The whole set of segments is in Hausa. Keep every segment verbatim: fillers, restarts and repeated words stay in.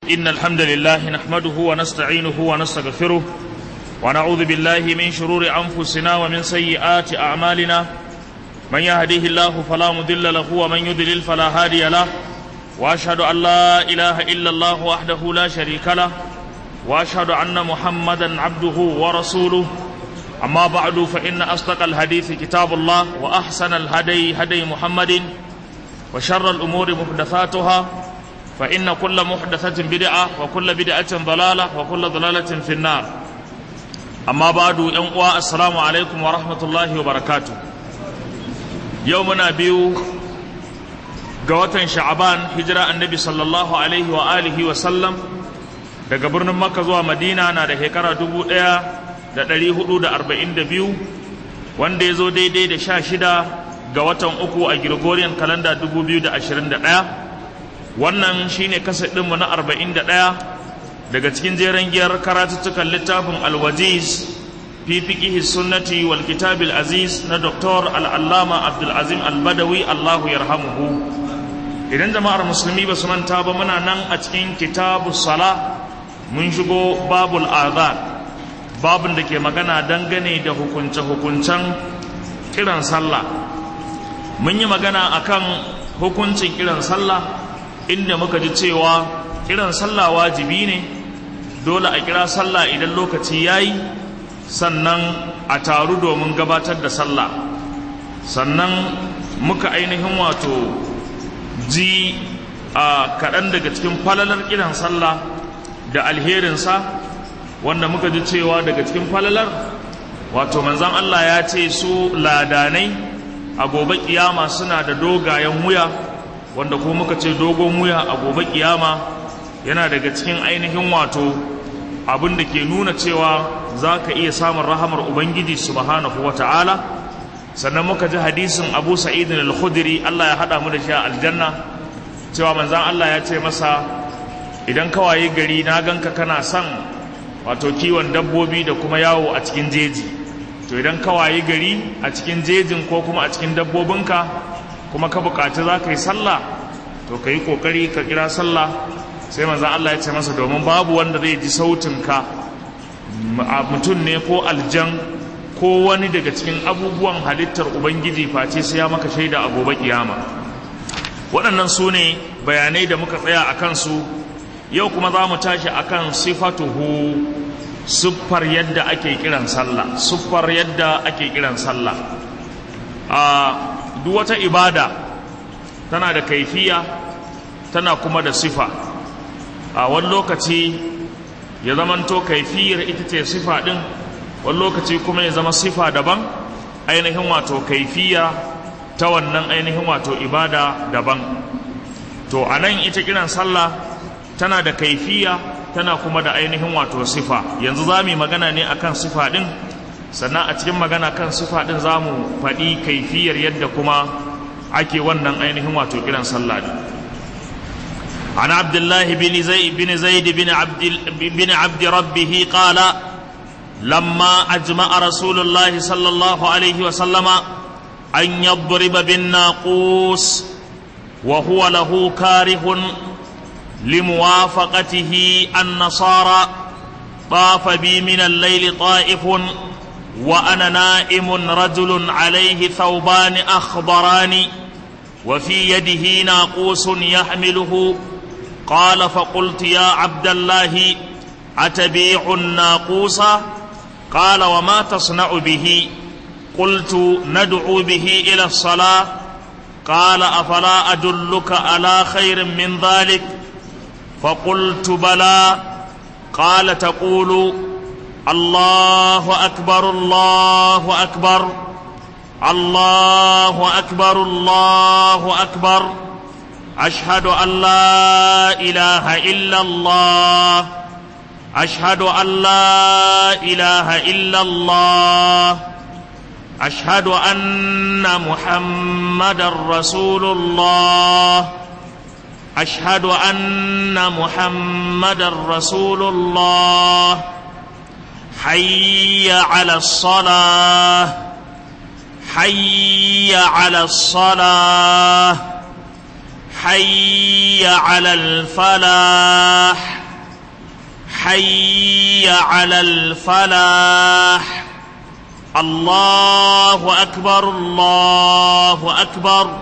إن الحمد لله نحمده ونستعينه ونستغفره ونعوذ بالله من شرور أنفسنا ومن سيئات أعمالنا من يهديه الله فلا مضل له ومن يضلل فلا هادي له وأشهد أن لا إله إلا الله وحده لا شريك له وأشهد أن محمدا عبده ورسوله أما بعد فإن أصدق الحديث كتاب الله وأحسن الهدي هدي محمد وشر الأمور محدثاتها فإن كل محدثة بدعة وكل بدعة ضلالة وكل ضلالة في النار أما بعد ينقوى السلام عليكم ورحمة الله وبركاته يومنا بيو قوة شعبان هجرة النبي صلى الله عليه وآله وسلم daga birnin Makka zuwa Madina na da shekara dubu ɗaya da ɗari hudu da arba'in da biyu wanda ya zo daidai da sha shida ga watan uku a Gregorian kalanda dubu biyu da ashirin da ɗaya. Wannan shine kaset ɗinmu na arba'in da ɗaya daga cikin jeren giyar karatuttukan littafin Al-Wajiz fi fiqhi sunnati wal kitab al-aziz na Doktor Al-Allama Abdul Azim Al-Badawi Allahu yarhamuhu. Idan jama'ar musulmi ba su manta ba muna nan a cikin kitabus sala mun shigo babul adhan babun da ke magana dangane da hukunce-hukuncen kiran sallah. Mun yi magana akan hukuncin kiran sallah inda muka ji cewa kiran sallah wajibi ne, dole a kira sallah idan lokaci yayi, sannan a taru domin gabatar da sallah. Sannan muka ainihin wato ji a kaɗan daga cikin falalar kiran sallah da alherinsa, wanda muka ji cewa daga cikin falalar wato manzon Allah ya ce su ladanai a gobe kiyama suna da dogayen wuya, wanda ko muka ce dogon wuya a gobe kiyama yana daga cikin ainihin wato abin da ke nuna cewa za ka iya samun rahamar Ubangiji subhanahu wa ta'ala. Sannan muka ji hadisin Abu Sa'id al-Khudri, Allah ya haɗa mu da shi a aljanna, cewa manzon Allah ya ce masa, idan ka waye gari na ganka kana son wato kiwon dabbobi da kuma yawo a cikin jeji, to idan ka waye gari a cikin jejin ko kuma a cikin dabbobinka kuma ka bukaci za ka yi sallah, to ka yi kokari ka kira sallah. Sai manzon Allah ya ce masa, domin babu wanda zai ji sautinka, mutum ne ko aljan ko wani daga cikin abubuwan halittar Ubangiji, face sai ya maka shaida a gobe kiyama. Waɗannan su ne bayanai da muka tsaya a kansu. Yau kuma za mu tashi akan sifatuhu, siffar yadda ake kiran sallah, siffar yadda ake kiran sallah. A duk wata ibada tana da kaifiya, tana kuma da sifa. A wani lokaci ya zamanto kaifiyar ita ce sifa din, wani lokaci kuma ya zama sifa daban, ainihin wato kaifiya ta wannan ainihin wato ibada daban. To anan ita kiran sallah tana da kaifiya, tana kuma da ainihin wato sifa. Yanzu za mu yi magana ne akan sifa ɗin, sannan a cikin magana kan sifa ɗin za mu faɗi kaifiyar yadda kuma ake wannan ainihin wato kiran sallah ɗin. An Abdullahi bin Zaid bin Zaid bin Abd bin Abd Rabbih qala lamma ajma'a Rasulullah sallallahu alaihi wa sallama an yadriba bin naqus wa huwa lahu karihun لموافقته النصارى طاف بي من الليل طائف وأنا نائم رجل عليه ثوبان أخضران وفي يده ناقوس يحمله قال فقلت يا عبد الله أتبيع الناقوس؟ قال وما تصنع به؟ قلت ندعو به إلى الصلاة. قال أفلا أدلك على خير من ذلك؟ فقلت بلى. قال تقول الله أكبر الله أكبر الله أكبر الله أكبر أشهد أن لا إله إلا الله أشهد أن لا إله إلا الله أشهد أن محمد رسول الله أشهد أن محمد رسول الله حي على الصلاة حي على الصلاة حي على الفلاح حي على الفلاح الله أكبر الله أكبر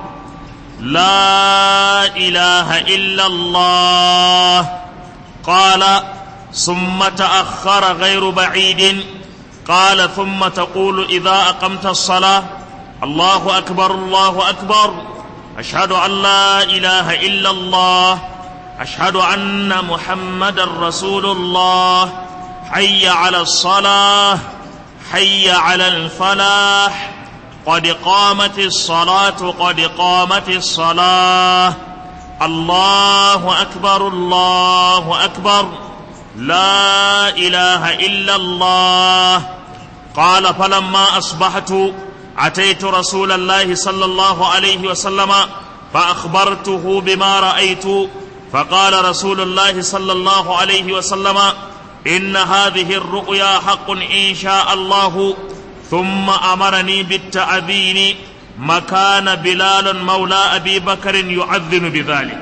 لا إله إلا الله. قال ثم تأخر غير بعيد قال ثم تقول إذا أقمت الصلاة الله أكبر الله أكبر أشهد أن لا إله إلا الله أشهد أن محمد رسول الله حي على الصلاة حي على الفلاح قد قامت الصلاة قد قامت الصلاة الله أكبر الله أكبر لا إله إلا الله. قال فلما أصبحت أتيت رسول الله صلى الله عليه وسلم فأخبرته بما رأيت فقال رسول الله صلى الله عليه وسلم إن هذه الرؤيا حق إن شاء الله ثم أمرني بالتأذين مكان بلال مولى أبي بكر يؤذن بذلك.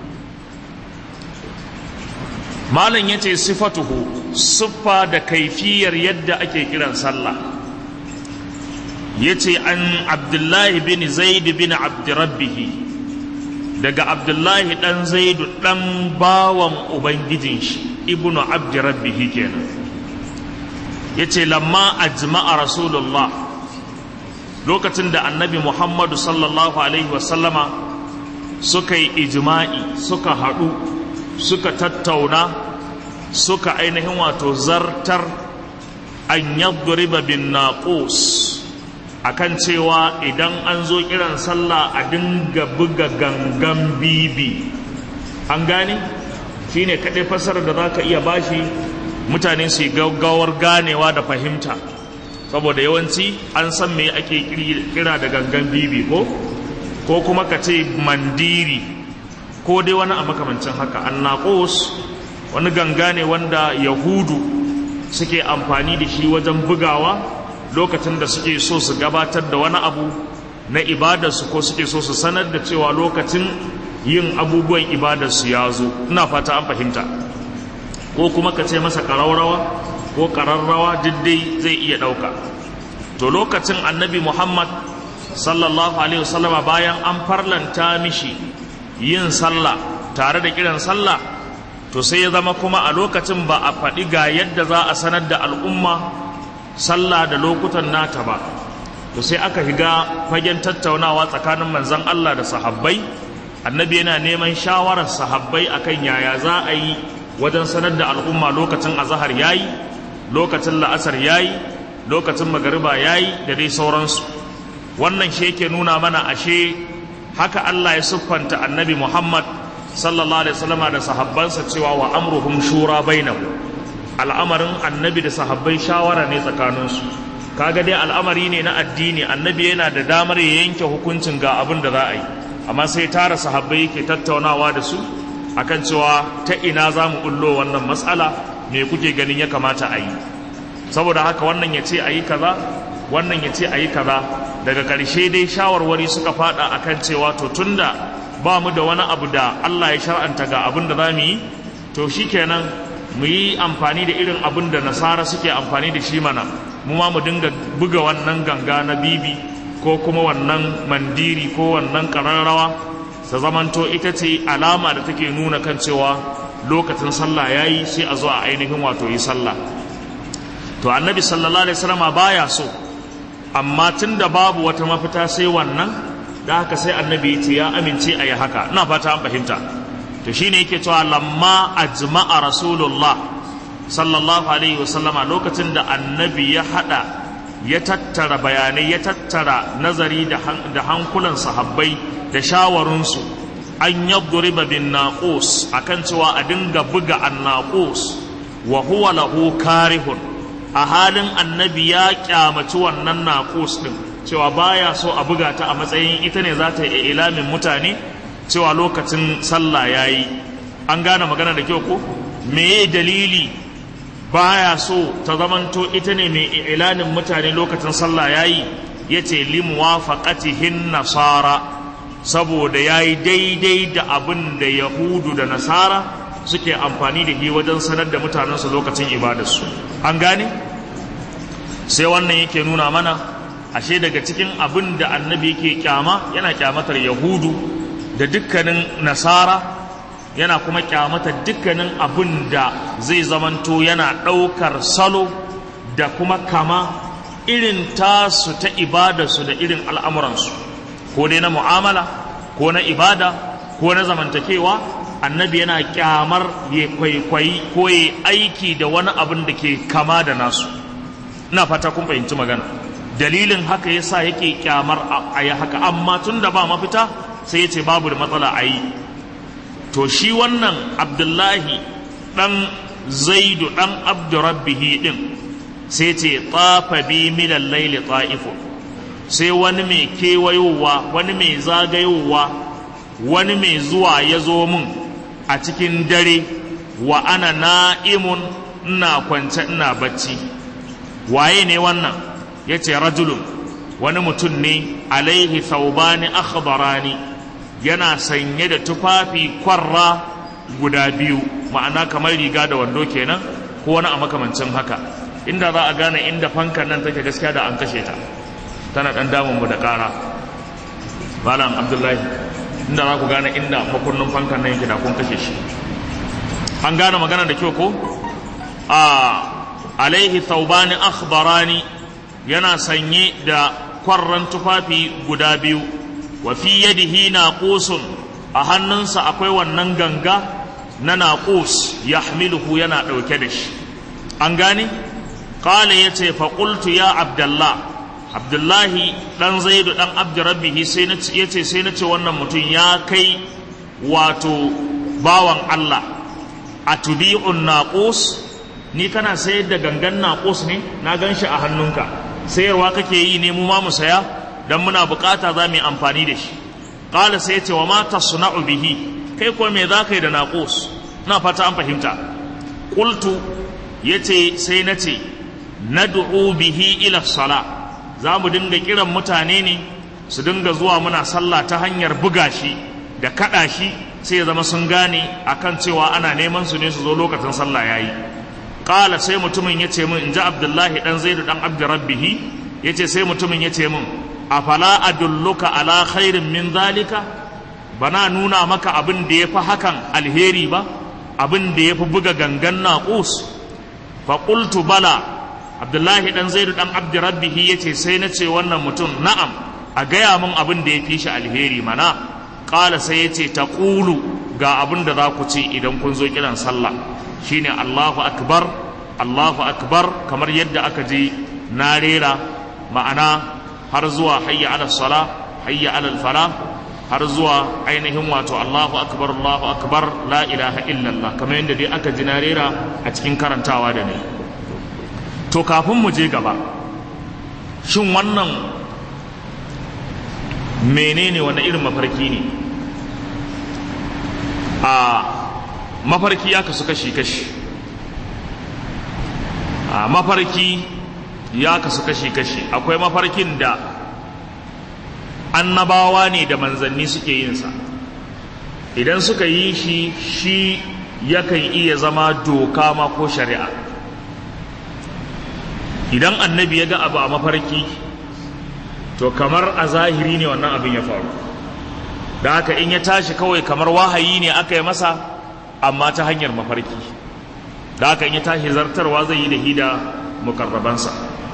malam yace sifatuhu siffa da kaifiyar yadda ake kiran sallah yace an Abdullahi bin Zaid bin Abd Rabbih daga Abdullahi dan Zaid dan bawan ubangijin shi ibnu Abd Rabbih kenan yace lamma ajma'a rasulullah lokacin da annabi Muhammadu sallallahu alaihi wasallama suka yi ijma'i suka haɗu suka tattauna suka ainihin wato zartar an yadriba bin naqus akan cewa idan an zo kiran sallah a dinga buga gangan bibi. An gane shine kadai fasarar da zaka iya bashi mutane su gaggawar ganewa da fahimta, saboda yawanci an san me ake kira da gangan bibi ko ko kuma ka ce mandiri ko dai wani a makamancin haka. annaqus wani ganga ne wanda yahudu suke amfani da shi wajen bugawa lokacin da suke so su gabatar da wani abu na ibadarsu ko suke so su sanar da cewa lokacin yin abubuwan ibadarsu ya zo. Ina fata an fahimta. Ko kuma ka ce masa ƙararrawa ko ƙararrawa diddai zai iya ɗauka. To lokacin annabi Muhammad sallallahu alaihi wasallama bayan an farlanta mishi yin sallah tare da kiran sallah, to sai ya zama kuma a lokacin ba a faɗi ga yadda za a sanar da al'umma sallah da lokutan nata ba. To sai aka higa fagen tattaunawa tsakanin manzon Allah da sahabbai. Annabi yana neman shawarar sahabbai akan yaya za a yi wajen sanar da al'umma lokacin azhar yayi, lokacin la'asar yayi, lokacin magariba yayi da dai sauransu. Wannan shi yake nuna mana ashe haka Allah ya siffanta annabi Muhammad sallallahu alaihi wasallam da sahabbansa cewa wa amruhum shura bainahum. Al'amarin annabi da sahabbai shawara ne tsakaninsu. Kaga dai al'amari ne na addini, annabi yana da damar ya yanke hukuncin ga abin da za a yi, amma sai tara sahabbai yake tattaunawa da su akan cewa ta ina za mu bullo wannan matsala, me kuke ganin ya kamata a yi. Saboda haka wannan ya ce a yi kaza, wannan ya ce a yi kaza. Daga ƙarshe dai shawarwari suka fada akan cewa to tunda ba mu da wani abu da Allah ya shar'anta ga abin da za mu yi, to shikenan mu yi amfani da irin abin da nasara suke amfani da shi mana, mu ma mu dinga buga wannan ganga na bibi ko kuma wannan mandiri ko wannan ƙararrawa, sa zamanto ita ce alama da take nuna kan cewa lokacin sallah yayi, sai a zo a ainihin wato yi sallah. To annabi sallallahu alaihi wasallam baya so, amma tunda babu wata mafita sai wannan, da haka sai annabi ya ce ya amince a yi haka. Ina fata an fahimta. To shine yake cewa lamma ajma'a rasulullah sallallahu alaihi wasallama, lokacin da annabi ya hada ya tattara bayanai, ya tattara nazari da hankulan sahabbai da shawarunsu, an yadriba bin naqus, akan cewa a dinga buga an naqus wa huwa lahu karihun, a halin annabi ya kyamaci wannan naqus din, cewa baya so a buga ta a matsayin ita ne za ta yi ilamin mutane cewa lokacin sallah yayi. An gane magana da kyau ko? Me dalili baya so ta zamanto ita ne mai ilanin mutane lokacin sallah yayi? Yace limuwafaqatihin nasara, saboda yayi daidai da abin da yahudu da nasara suke amfani da shi wajen sanar da mutanensu lokacin ibadarsu. An gane? Sai wannan yake nuna mana ashe daga cikin abin da annabi yake kyama, yana kyamatar yahudu da dukkanin nasara, yana kuma kyamatar dukkanin abin da zai zamanto yana ɗaukar salo da kuma kama irin tasu ta ibadarsu da irin al'amuransu, ko dai na mu'amala ko na ibada ko na zamantakewa. Annabi yana kyamar ya kwaikwayi ko ya aiki da wani abin da ke kama da nasu. Ina fata kun fahimci magana. Dalilin haka yasa yake kyamar a yi haka, amma tun da ba mafita sai ya ce babu da matsala a yi. To shi wannan Abdullahi ɗan Zaidu ɗan Abdurrabbihi ɗin sai ce tafa bi minal laili ta'ifu, sai wani mai kewayowa, wani mai zagayowa, wani mai zuwa ya zo mun a cikin dare, wa ana na'imun, ina kwance ina bacci. Waye ne wannan? Yace rajulun, wani mutum ne, alaihi thawbani akhbarani, yana sanye da tufafi kwarra guda biyu, ma'ana kamar riga da wando kenan, ko wani a makamancin haka. Inda za a gane inda fankan nan take gaskiya da an kashe ta, tana dan damun mu da ƙara. Malam Abdullahi, inda za ku gane inda makunnin fankan nan yake da kun kashe shi. An gane magana da kyau ko? A alaihi thawbani akhbarani, yana sanye da kwarran tufafi guda biyu, wa fi yadihi naqusun, a hannunsa akwai wannan ganga na naqus, yahmiluhu, yana dauke da shi. An gane? Qala yace fa qultu ya Abdullah, Abdullahi dan Zaidu dan Abdurrabbihi sai na yace sai na ce wannan mutum ya kai wato bawan Allah, atubi'un naqus, ni kana sayar da gangan naqus ne, na ganshi a hannunka, sayarwa kake yi ne mu ma mu saya dan muna bukata za mu yi amfani da shi. Qala sai yace wa ma tasna'u bihi, kai ko me za ka yi da naqus? Na fata an fahimta. Qultu yace sai na ce nad'u bihi ila sala, za mu dinga kiran mutane ne su dinga zuwa muna sallah ta hanyar buga shi da kada shi, sai ya zama sun gane akan cewa ana neman su ne su zo lokacin sallah yayi. Qala sai mutumin yace min, inji Abdullahi dan Zaid dan Abdurrabbihi, yace sai mutumin yace min, afala adulluka ala khairin min zalika, bana nuna maka abin da yafi hakan alheri ba, abin da yafi buga gangan naqus. Fa qultu bala, Abdullahi dan Zaidu dan Abdurrabbihi yace sai nace wannan mutum, na'am, a gaya mun abin da yafi shi alheri mana. Qala sai yace taqulu, ga abin da za ku ce idan kun zo kiran sallah, shine Allahu akbar, Allahu akbar, kamar yadda aka ji na rera, ma'ana har zuwa hayya ala sala, hayya ala falah, har zuwa ainihin wato Allahu akbar, Allahu akbar, la ilaha illallah, kamar yadda dai aka ji na rera a cikin karantawa da ne. To kafin mu je gaba, shin wannan menene, wani irin mafarki ne? A mafarki ya kasu kashi-kashi, a mafarki ya kasu kashi-kashi. Akwai mafarkin da annabawa ne da manzanni suke yinsa, idan suka yi shi shi yakan iya zama doka ma ko shari'a. Idan annabi ya ga abu a mafarki, to kamar a zahiri ne wannan abin ya faru, da haka in ya tashi kawai kamar wahayi ne aka yi masa, amma ta hanyar mafarki. Da haka in ya tashi zartarwa zai yi da hida mukarrabansa.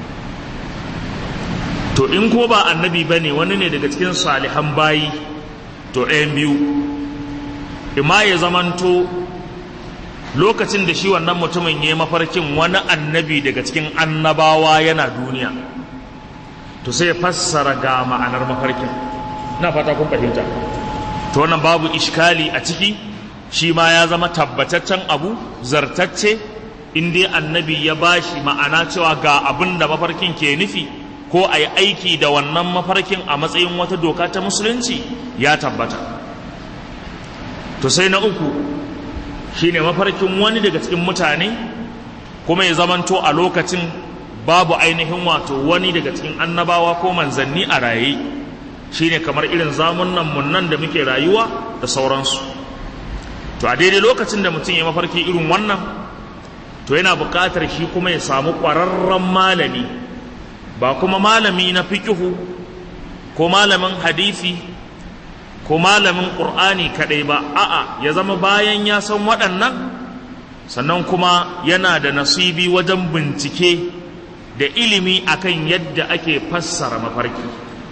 To in ko ba annabi ba ne, wani ne daga cikin salihan bayi, to ɗayan biyu, ima ya zamanto lokacin da shi wannan mutumin ya yi mafarkin wani annabi daga cikin annabawa yana duniya, to sai fassara ga ma'anar mafarkin. Na fata kun fahimta. To wannan babu iskali a ciki, shi ma ya zama tabbataccen abu, zartacce, in dai annabi ya bashi ma'ana cewa ga abin da mafarkin ke nufi, ko a yi aiki da wannan mafarkin a matsayin wata doka ta musulunci, ya tabbata. To sai na uku shine mafarkin wani daga cikin mutane, kuma ya zamanto a lokacin babu ainihin wato wani daga cikin annabawa ko manzanni a raye, shine kamar irin zamunan mun nan da muke rayuwa da sauransu. to a daidai lokacin da mutum ya mafarki irin wannan to yana buƙatar shi kuma ya samu ƙwararren malami, ba kuma malami na fiqhu ko malamin hadisi ko malamin ƙur'ani kaɗai ba, a'a ya zama bayan ya san waɗannan sannan kuma yana da nasibi wajen bincike da ilimi akan yadda ake fassara mafarki,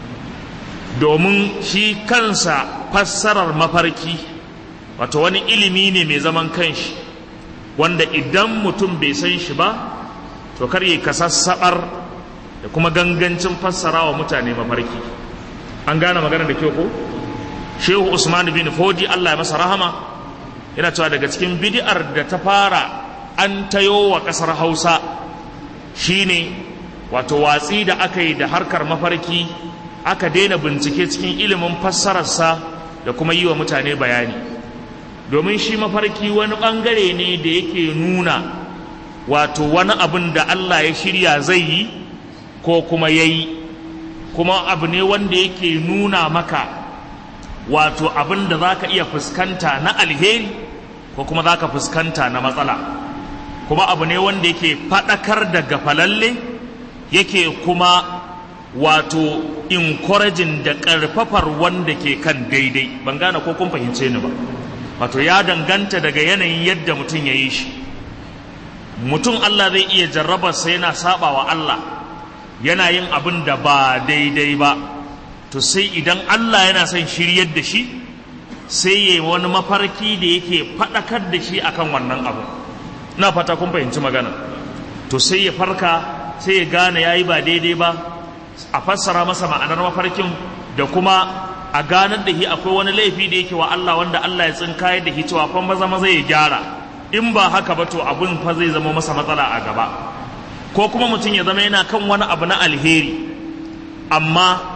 domin shi kansa fassarar mafarki wato wani ilimi ne mai zaman kanshi wanda idan mutum bai san shi ba to kar yi kasassabar da kuma gangancin fassara wa mutane mafarki. An gane magana da kyau ko? Shehu Usman bin Fodi Allah ya masa rahama yana cewa daga cikin bid'ar da ta fara an tayo wa ƙasar Hausa shine wato watsi da aka yi da harkar mafarki, aka daina bincike cikin ilimin fassararsa da kuma yi wa mutane bayani, domin shi mafarki wani ɓangare ne da yake nuna wato wani abin da Allah ya shirya zai yi ko kuma ya yi, kuma abu ne wanda yake nuna maka wato abin da za ka iya fuskanta na alheri ko kuma za ka fuskanta na matsala, kuma abu ne wanda yake faɗakar da gafalalle, yake kuma wato encouraging da ƙarfafar wanda ke kan daidai. Ban gane ko kun fahimce ni ba, wato ya danganta daga yanayin yadda mutum ya yi shi. Mutum Allah zai iya jarrabarsa yana saba wa Allah, yana yin abin da ba daidai ba, to sai idan Allah yana son shiryar da shi sai yayi wani mafarki da yake faɗakar da shi akan wannan abu. Na fata kun fahimci magana. To sai ya farka, sai ya gane yayi ba daidai ba, a fassara masa ma'anar mafarkin da kuma a ganar da shi akwai wani laifi da yake wa Allah wanda Allah ya tsinkayar da shi cewa fa maza maza ya gyara, in ba haka ba to abun fa zai zama masa matsala a gaba. Ko kuma mutum ya zama yana kan wani abu na alheri amma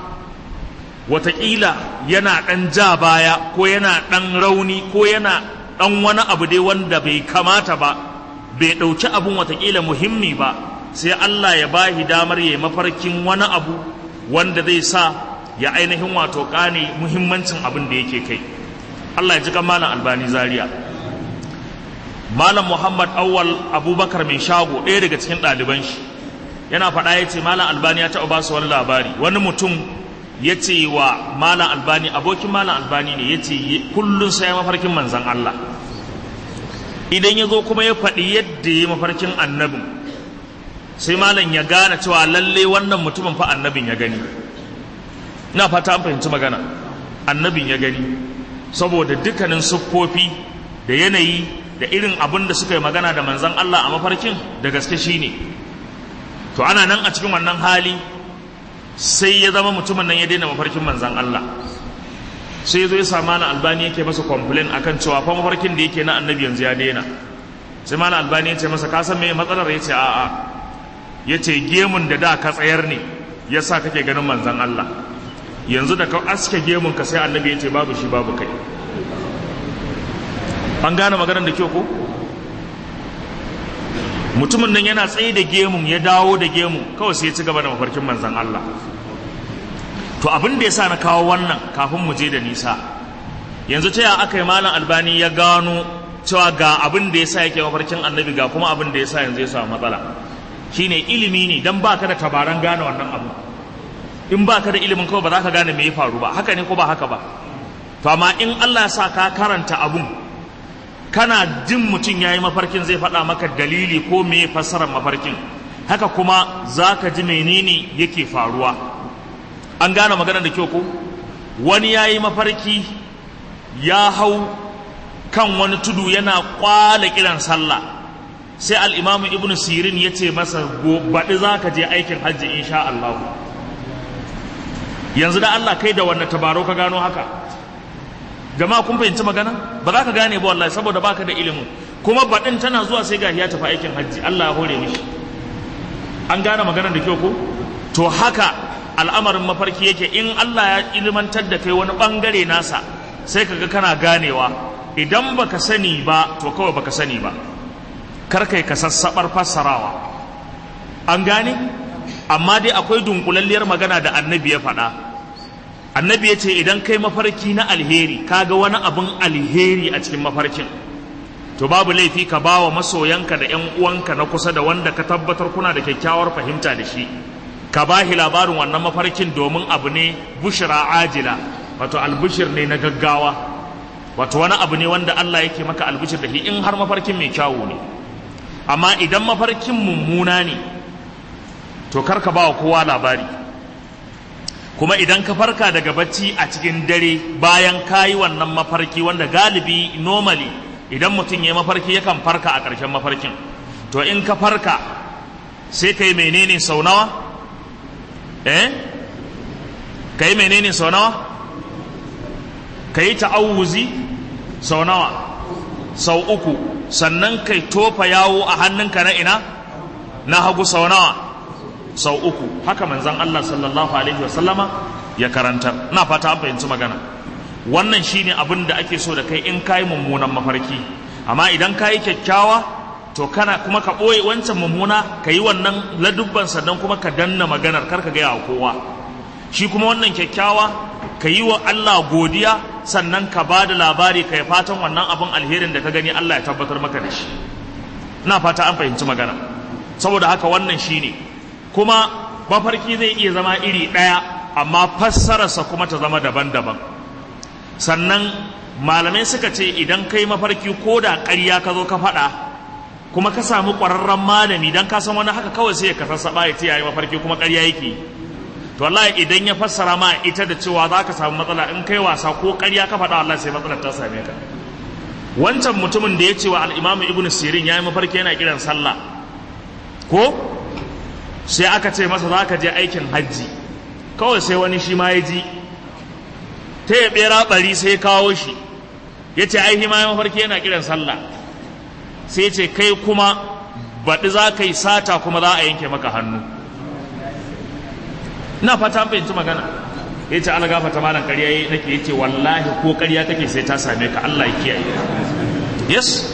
wataƙila yana ɗan ja baya ko yana ɗan rauni ko yana ɗan wani abu dai wanda bai kamata ba, bai ɗauki abun wataƙila muhimmi ba, sai Allah ya bahi damar ya mafarkin wani abu wanda zai sa ya ainihin wato ƙane muhimmancin abin da yake kai. Allah ya ji kan Malam Albani Zaria. Malam Muhammad Awwal Abubakar mai shago ɗaya daga cikin ɗaliban shi yana faɗa ya ce Malam Albani ya taɓa ba su wani labari. Wani mutum ya ce wa Malam Albani, abokin Malam Albani ne, ya ce kullum sai mafarkin manzan Allah. Idan ya zo kuma ya faɗi yadda ya mafarkin annabin, sai Malam ya gane cewa lalle wannan mutumin fa annabin ya gani. Ina fata an fahimci magana. Annabin ya gani, saboda dukkanin siffofi da yanayi da irin abin da suka yi magana da manzan Allah a mafarkin da gaske shi ne. To ana nan a cikin wannan hali sai ya zama mutumin nan ya daina mafarkin manzan Allah, sai ya zo ya samu Malam Albani yake masa complain akan cewa fa mafarkin da yake na annabi yanzu ya daina. Sai Malam Albani ya ce masa ka san me matsalar? Ya ce a'a, ya ce gemun da da ka tsayar ne ya sa kake ganin manzan Allah, yanzu da ka aske gemun ka sai annabi ya ce babu shi babu kai. An gane maganar da kyau ko? Mutumin nan yana tsaye da gemun ya dawo da gemun kawai sai ya ci gaba da mafarkin manzan Allah. To abin da ya sa na kawo wannan kafin mu je da nisa, yanzu ta ya aka yi Malam Albani ya gano cewa ga abin da ya sa yake mafarkin annabi ga kuma abin da ya sa yanzu ya samu matsala? Shine ilimi ne, dan baka da tabaran gane wannan abu. In baka da ilimin kawai ba za ka gane me ya faru ba, haka ne ko ba haka ba? To amma in Allah ya sa ka karanta abun, kana jin mutum ya yi mafarkin zai faɗa maka dalili ko me fassarar mafarkin, haka kuma za ka ji menene yake faruwa. An gane maganar da kyau ko? Wani ya yi mafarki ya hau kan wani tudu yana kwala kiran sallah, sai al'imamu ibn Sirin ya ce masa baɗi za ka je aikin hajji insha Allah. Yanzu da Allah kai da wannan tabaro ka gano haka? Jama'a kun fahimci magana? Ba za ka gane ba wallahi, saboda baka da ilimin. Kuma baɗin tana zuwa sai ga ya tafi aikin hajji, Allah ya hore mishi. An gane maganar da kyau ko? To haka al'amarin mafarki yake, in Allah ya ilmantar da kai wani bangare nasa sai kaga kana ganewa. Idan baka sani ba to kawai baka sani ba, kar kai ka sassabar fassarawa. An gane? Amma dai akwai dunkulalliyar magana da annabi ya faɗa. Annabi ya ce idan kai mafarki na alheri, kaga wani abin alheri a cikin mafarkin, to babu laifi ka ba wa masoyanka da ƴan uwanka na kusa da wanda ka tabbatar kuna da kyakkyawar fahimta da shi, ka ba shi labarin wannan mafarkin domin abu ne bushra ajila, wato albishir ne na gaggawa, wato wani abu ne wanda Allah yake maka albishir da shi in har mafarkin mai kyawu ne. Amma idan mafarkin mummuna ne to kar ka ba wa kowa labari. Kuma idan ka farka daga bacci a cikin dare bayan kayi wannan mafarki, wanda galibi normally idan mutum ya mafarki yakan farka a ƙarshen mafarkin, to in ka farka sai kai menene sau nawa? eh kai menene sau nawa? kai ta'awuzi sau nawa? sau uku. Sannan kai tofa yawo a hannunka na ina? na hagu sau nawa? sau uku. Haka manzon Allah sallallahu alaihi wasallama ya karantar. Na fata an fahimci magana. Wannan shine abin da ake so da kai in kai mummunan mafarki. Amma idan kai kyakkyawa to kana kuma ka boye wancan mummuna, kai wannan ladubban, sannan kuma ka danna maganar, kar ka ga kowa. Shi kuma wannan kyakkyawa ka yi wa Allah godiya, sannan ka ba da labari, ka yi fatan wannan abin alherin da ka gani Allah ya tabbatar maka da shi. Ina fata an fahimci magana. Saboda haka wannan shine. Kuma mafarki zai iya zama iri ɗaya amma fassararsa kuma ta zama daban-daban. Sannan malamai suka ce idan kai mafarki ko da ƙarya ka zo ka faɗa, kuma ka samu ƙwararren malami, dan ka san wani haka kawai sai ya kasassaɓa ya ce yayi mafarki kuma ƙarya yake, to wallahi idan ya fassara ma ita da cewa za ka samu matsala, in kai wasa ko ƙarya ka faɗa wallahi sai matsalar ta same ka. Wancan mutumin da ya ce wa al-Imam Ibn Sirin yayi mafarki yana kiran sallah, ko sai aka ce masa za ka je aikin hajji, kawai sai wani shi ma ya ji ta ya ɓera ɓari sai kawo shi ya ce ai ma ya mafarki yana kiran sallah, sai ce kai kuma baɗi za ka yi sata kuma za a yanke maka hannu. Ina fata an fahimci magana. Ya ce Allah gafarta malam ƙarya nake, ya ce wallahi ko ƙarya kake sai ta same ka, Allah ya kiyaye. Yes.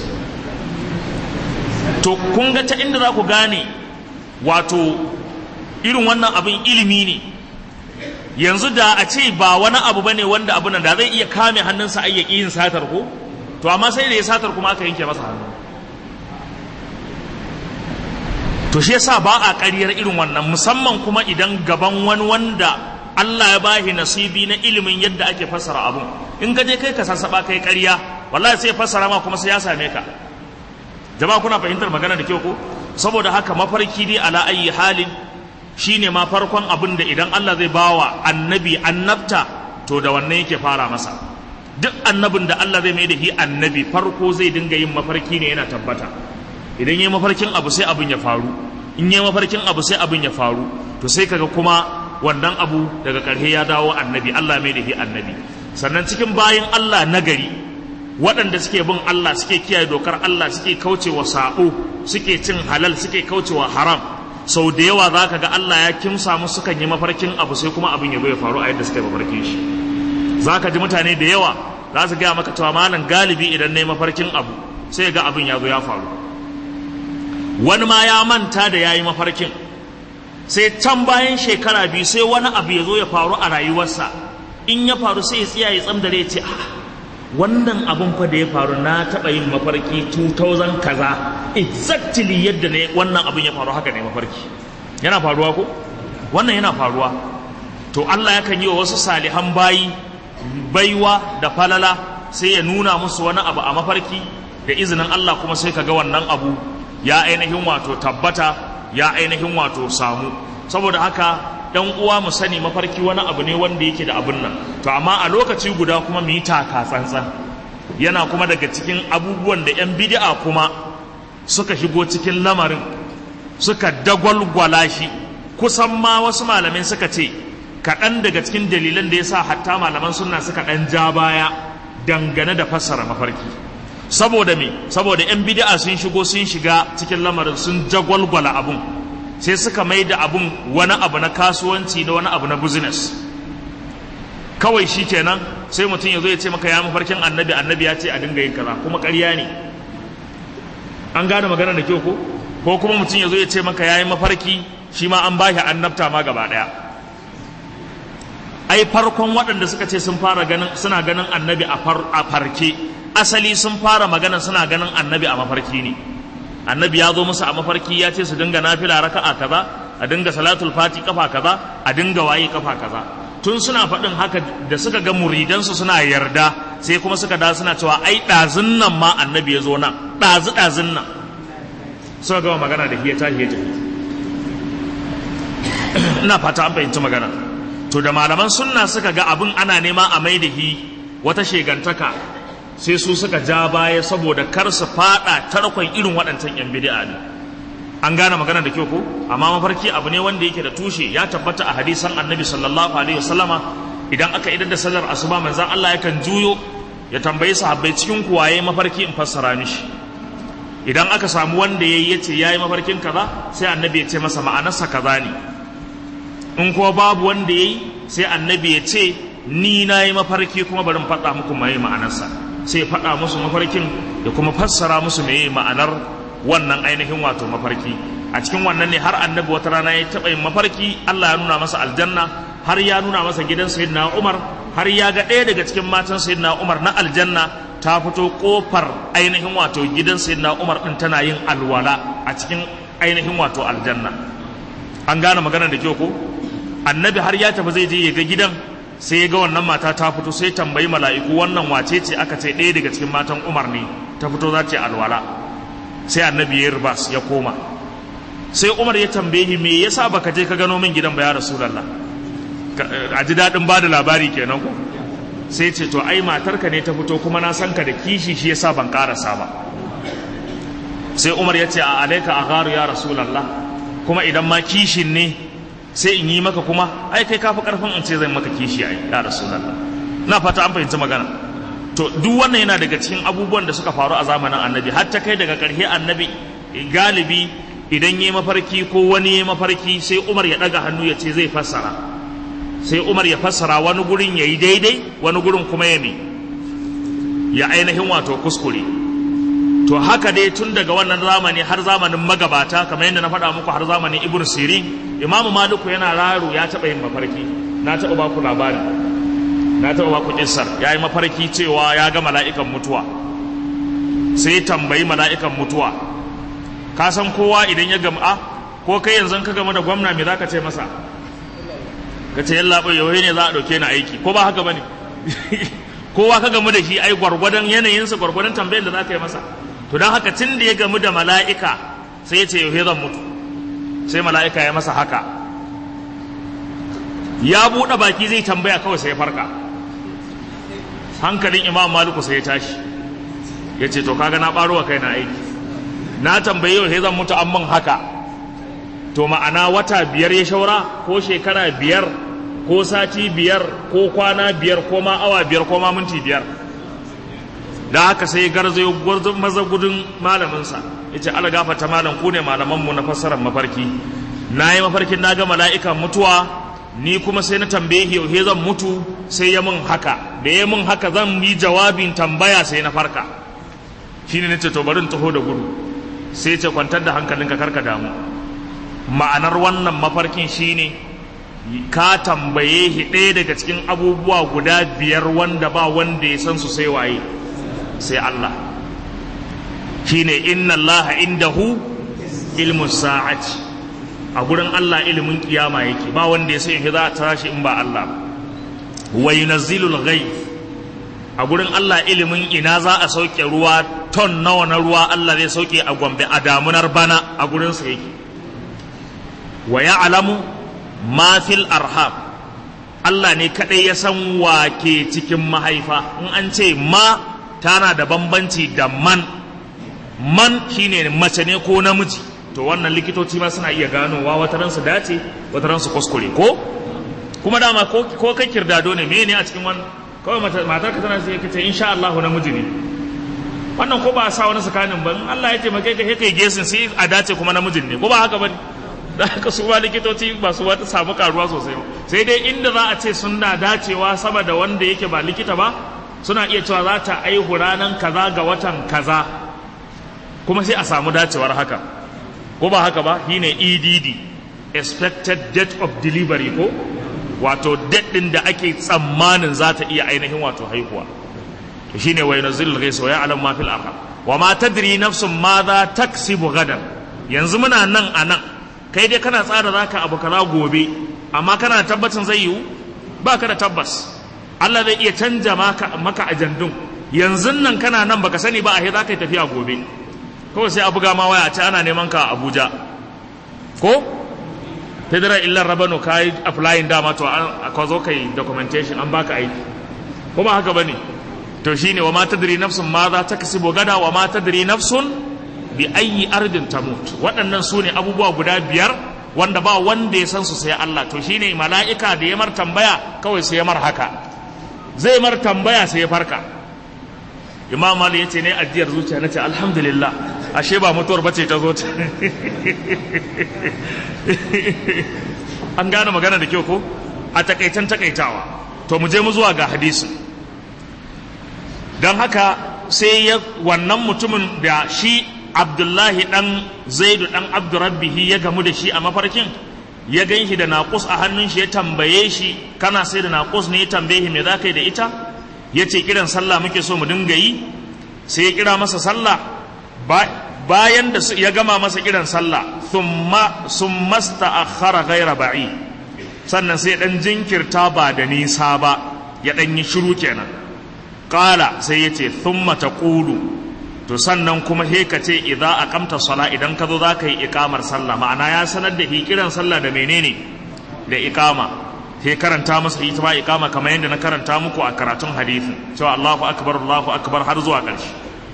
To kun ga ta inda za ku gane wato irin wannan abin ilimi ne. Yanzu da a ce ba wani abu bane wanda abu nan da zai iya kame hannunsa ai ya yin satar ko, to amma sai da ya satar kuma aka yanke masa hannu. To shi yasa ba a ƙaryar irin wannan, musamman kuma idan gaban wani wanda Allah ya bashi nasibi na ilimin yadda ake fassara abun. In ka je kai ka sassaba kai ƙarya, wallahi sai fassara ma kuma sai ya same ka. Jama'a kuna fahimtar magana da kyau ko? Saboda haka mafarki dai ala ayi halin shine ma farkon abin da idan Allah zai bawa annabi annabta, to da wannan yake fara masa. Duk annabin da Allah zai mai da shi annabi, farko zai dinga yin mafarki ne yana tabbata. Idan yayi mafarkin abu sai abin ya faru, in yayi mafarkin abu sai abin ya faru, to sai kaga kuma wannan abu daga ƙarshe ya dawo annabi, Allah mai da shi annabi. Sannan cikin bayin Allah nagari waɗanda suke bin Allah, suke kiyaye dokar Allah, suke kaucewa sa'o, suke cin halal, suke kaucewa haram, sau da yawa za ka ga Allah ya kimsa musu kan yi mafarkin abu sai kuma abin ya zo ya faru a yadda suka yi mafarkin shi. Za ka ji mutane da yawa za su gaya maka cewa malam galibi idan na yi mafarkin abu sai ga abin ya zo ya faru. Wani ma ya manta da ya yi mafarkin, sai can bayan shekara biyu sai wani abu ya zo ya faru a rayuwarsa. In ya faru sai ya tsaya ya tsamdare ya ce, ah, wannan abun fa da ya faru na taɓa yin mafarki two thousand kaza, exactly yadda ne wannan abun ya faru haka ne mafarki. Yana faruwa ko? Wannan yana faruwa. To Allah yakan yi wa wasu salihan bayi baiwa da falala, sai ya nuna musu wani abu a mafarki da izinin Allah, kuma sai kaga wannan abu ya ainihin wato tabbata, ya ainihin wato samu. Saboda haka dan uwa mu sani mafarki wani abu ne wanda yake da abun nan, to amma a lokaci guda kuma mu yi taka tsantsan. Yana kuma daga cikin abubuwan da yan bid'a kuma suka shigo cikin lamarin, suka dagwalgwala shi. Kusan ma wasu malamai suka ce kaɗan daga cikin dalilan da yasa hatta malaman sunna suka ɗan ja baya dangane da fassara mafarki. Saboda me? Saboda yan bid'a sun shigo sun shiga cikin lamarin, sun jagwalgwala abun, sai suka mai da abun wani abu na kasuwanci da wani abu na business. Kawai shi kenan sai mutum ya zo ya ce maka ya mafarkin annabi, annabi ya ce a dinga yin kaza, kuma ƙarya ne. An gane magana da kyau ko? Ko kuma mutum ya zo ya ce maka ya yi mafarki shi ma an bashi annabta ma gaba ɗaya. Ai farkon waɗanda suka ce sun fara ganin, suna ganin annabi a farke asali sun fara magana suna ganin annabi a mafarki ne. Annabi ya zo musu a mafarki ya ce su dinga nafila raka'a kaza, a dinga salatul fati kafa kaza, a dinga waye kafa kaza. Tun suna faɗin haka da suka ga muridansu suna yarda, sai kuma suka da suna cewa ai ɗazun nan ma annabi ya zo nan, ɗazu ɗazun nan. Suka gama magana da hiya tahi ya tafi. Ina fata an fahimci magana. To da malaman sunna suka ga abin ana nema a mai da hi wata shegantaka, sai su suka ja baya saboda kar su fada tarkon irin waɗancan yan bid'a ne. An gane magana da kyau ko? Amma mafarki abu ne wanda yake da tushe, ya tabbata a hadisan annabi sallallahu alaihi wasallama, idan aka idar da sallar asuba manzon Allah yakan juyo ya tambayi sahabbai cikin ku waye mafarki in fassara mishi. Idan aka samu wanda yayi yace yayi mafarkin kaza, sai annabi ya ce masa ma'anarsa kaza ne. In kuma babu wanda yayi, sai annabi ya ce ni nayi mafarki kuma bari in faɗa muku mai ma'anarsa. Sai ya faɗa musu mafarkin da kuma fassara musu meye ma'anar wannan ainihin wato mafarki. A cikin wannan ne har annabi wata rana ya taɓa yin mafarki, Allah ya nuna masa aljanna, har ya nuna masa gidan sayyidina Umar, har ya ga ɗaya daga cikin matan sayyidina Umar na aljanna ta fito kofar ainihin wato gidan sayyidina Umar din tana yin alwala a cikin ainihin wato aljanna. An gane magana da kyau ko? Annabi har ya tafi zai je ya ga gidan, sai ya ga wannan mata ta fito, sai tambayi mala'iku wannan wace ce, aka ce ɗaya daga cikin matan Umar ne ta fito za ta yi alwala. Sai annabi ya ribas ya koma. Sai Umar ya tambaye shi me yasa baka je ka gano min gidan ba ya Rasulullah? A ji daɗin ba da labari kenan ko? Sai ce to ai matarka ne ta fito kuma na san ka da kishi shi yasa ban karasa ba. Sai Umar ya ce a alaika agharu ya Rasulullah, kuma idan ma kishin ne sai in yi maka kuma ai kai kafi karfin in ce zan maka kishi ai ya Rasulullah. Na fata an fahimci magana. To duk wannan yana daga cikin abubuwan da suka faru a zamanin annabi, har ta kai daga ƙarshe annabi galibi idan yayi mafarki ko wani yayi mafarki sai Umar ya daga hannu ya ce zai fassara. Sai Umar ya fassara, wani gurin yayi daidai, wani gurin kuma ya me ya ainihin wato kuskure. To haka dai tun daga wannan zamani har zamanin magabata, kamar yadda na faɗa muku har zamanin Ibn Sirin, Imam Maliku yana raro ya taɓa yin mafarki. Na taɓa ba ku labari. Na taɓa ba ku kissar, ya yi mafarki cewa ya ga mala'ikan mutuwa. Sai tambayi mala'ikan mutuwa, ka san kowa idan ya gama, ko kai yanzu ka gama da gwamna me za ka ce masa? Ka ce yalla bai yau ne za a ɗauke ni aiki, ko ba haka ba ne? Kowa ka gamu da shi ai gwargwadon yanayinsa, gwargwadon tambayar da za ka yi masa. To don haka tun da ya gamu da mala'ika sai ya ce yau zan mutu. Sai mala'ika ya masa haka. Ya buɗe baki zai tambaya kawai sai ya farka. Hankalin Imam Maliku sai ya tashi. Ya ce to kaga na ɓaro wa kai na aiki. Na tambaye yau zan mutu an mun haka. To ma'ana wata biyar ya shaura, ko shekara biyar, ko sati biyar, ko kwana biyar, ko ma awa biyar, ko ma minti biyar. Da haka sai garzayo gwarzon maza gudun malaminsa. Ya ce ala gafata malam, ku ne malamanmu na fassarar mafarki. Na yi mafarkin na ga mala'ikan mutuwa, ni kuma sai na tambaye yau zan mutu, sai ya mun haka. Da ya mun haka zan yi jawabin tambaya sai na farka. Shi ne nace to bari in taho da gudu. Sai ce kwantar da hankalinka karka damu. Ma'anar wannan mafarkin shine ka tambaye shi ɗaya daga cikin abubuwa guda biyar wanda ba wanda ya san su sai waye, sai Allah. Shine inna Allah indahu ilmu sa'ati, a gurin Allah ilimin kiyama yake, ba wanda ya san za a tashi in ba Allah. Wa yunazzilul ghaib, a gurin Allah ilimin ina za a sauke ruwa, ton nawa na ruwa Allah zai sauke a Gombe a damunar bana, a gurin sa yake. Wa ya'lamu ma fil arham, Allah ne kadai ya san wa ke cikin mahaifa. In an ce ma tana da bambanci da man, man shine mace ne ko namiji, to wannan likitoci ma suna iya ganowa, wata ran su dace wata ran su kuskure ko kuma dama ko ko kai kirdado ne mene a cikin wannan, kawai matar ka tana sai kace insha Allah namiji ne, wannan ko ba a sa wani sakanin ba, in Allah ya taimake ka kai gesin sai a dace kuma namijin ne, ko ba haka bane? Da haka su ba likitoci ba su wata samu karuwa sosai ba, sai dai inda za a ce suna dacewa sama da wanda yake ba likita ba, suna iya cewa za ta aihu ranar kaza ga watan kaza, kuma sai a samu dacewar haka, ko ba haka ba? Shine E D D, expected date of delivery, ko wato date din da ake tsammanin za ta iya ainihin wato haihuwa. shine wa yunzilul ghaysa wa ya'lamu ma fil arham wa ma tadri nafsun madha taksibu gadan. yanzu muna nan anan kai dai kana tsara zaka abu kaza gobe amma kana da tabbacin zai yiwu baka da tabbas. Allah zai iya canja maka maka ajandun yanzu nan kana nan baka sani ba a he zaka yi tafiya gobe kawai sai a buga ma waya ce ana neman ka a Abuja ko federal illar rabano kai applying dama to an ka zo kai documentation an baka aiki ko ba haka bane to shine wa ma tadri nafsun ma za ta kasibu gada wa ma tadri nafsun bi ayi ardin tamut. waɗannan su ne abubuwa guda biyar wanda ba wanda ya san su sai Allah. to shine mala'ika da ya mar tambaya kawai sai ya mar haka zai mar tambaya sai ya farka. Imam Ali yace ne ajiyar zuciya nace alhamdulillah ashe ba mutuwar bace ta zo ta an gane magana da kyau ko a takaitan takaitawa. to mu je mu zuwa ga hadisi. don haka sai ya wannan mutumin da shi Abdullahi dan Zaidu dan Abdurrabbihi ya gamu da shi a mafarkin ya ganshi da naqus a hannun shi ya tambaye shi kana sai da naqus ne ya tambaye me zaka yi da ita yace kiran sallah muke so mu dinga yi. sai ya kira masa sallah bayan da ya gama masa kiran sallah thumma summa sta'akhara ghayra ba'i sannan sai dan jinkirta ba da nisa ba ya dan yi shiru kenan. qala sai yace thumma taqulu to sannan kuma he ka ce idza aqamta sala idan ka zo zaka yi iqamar sallah ma'ana ya sanar da kiran sallah da menene da iqama. he karanta masa ita ba iqama kamar yadda na karanta muku a karatun hadisi cewa Allahu akbar Allahu akbar har zuwa ƙarshe.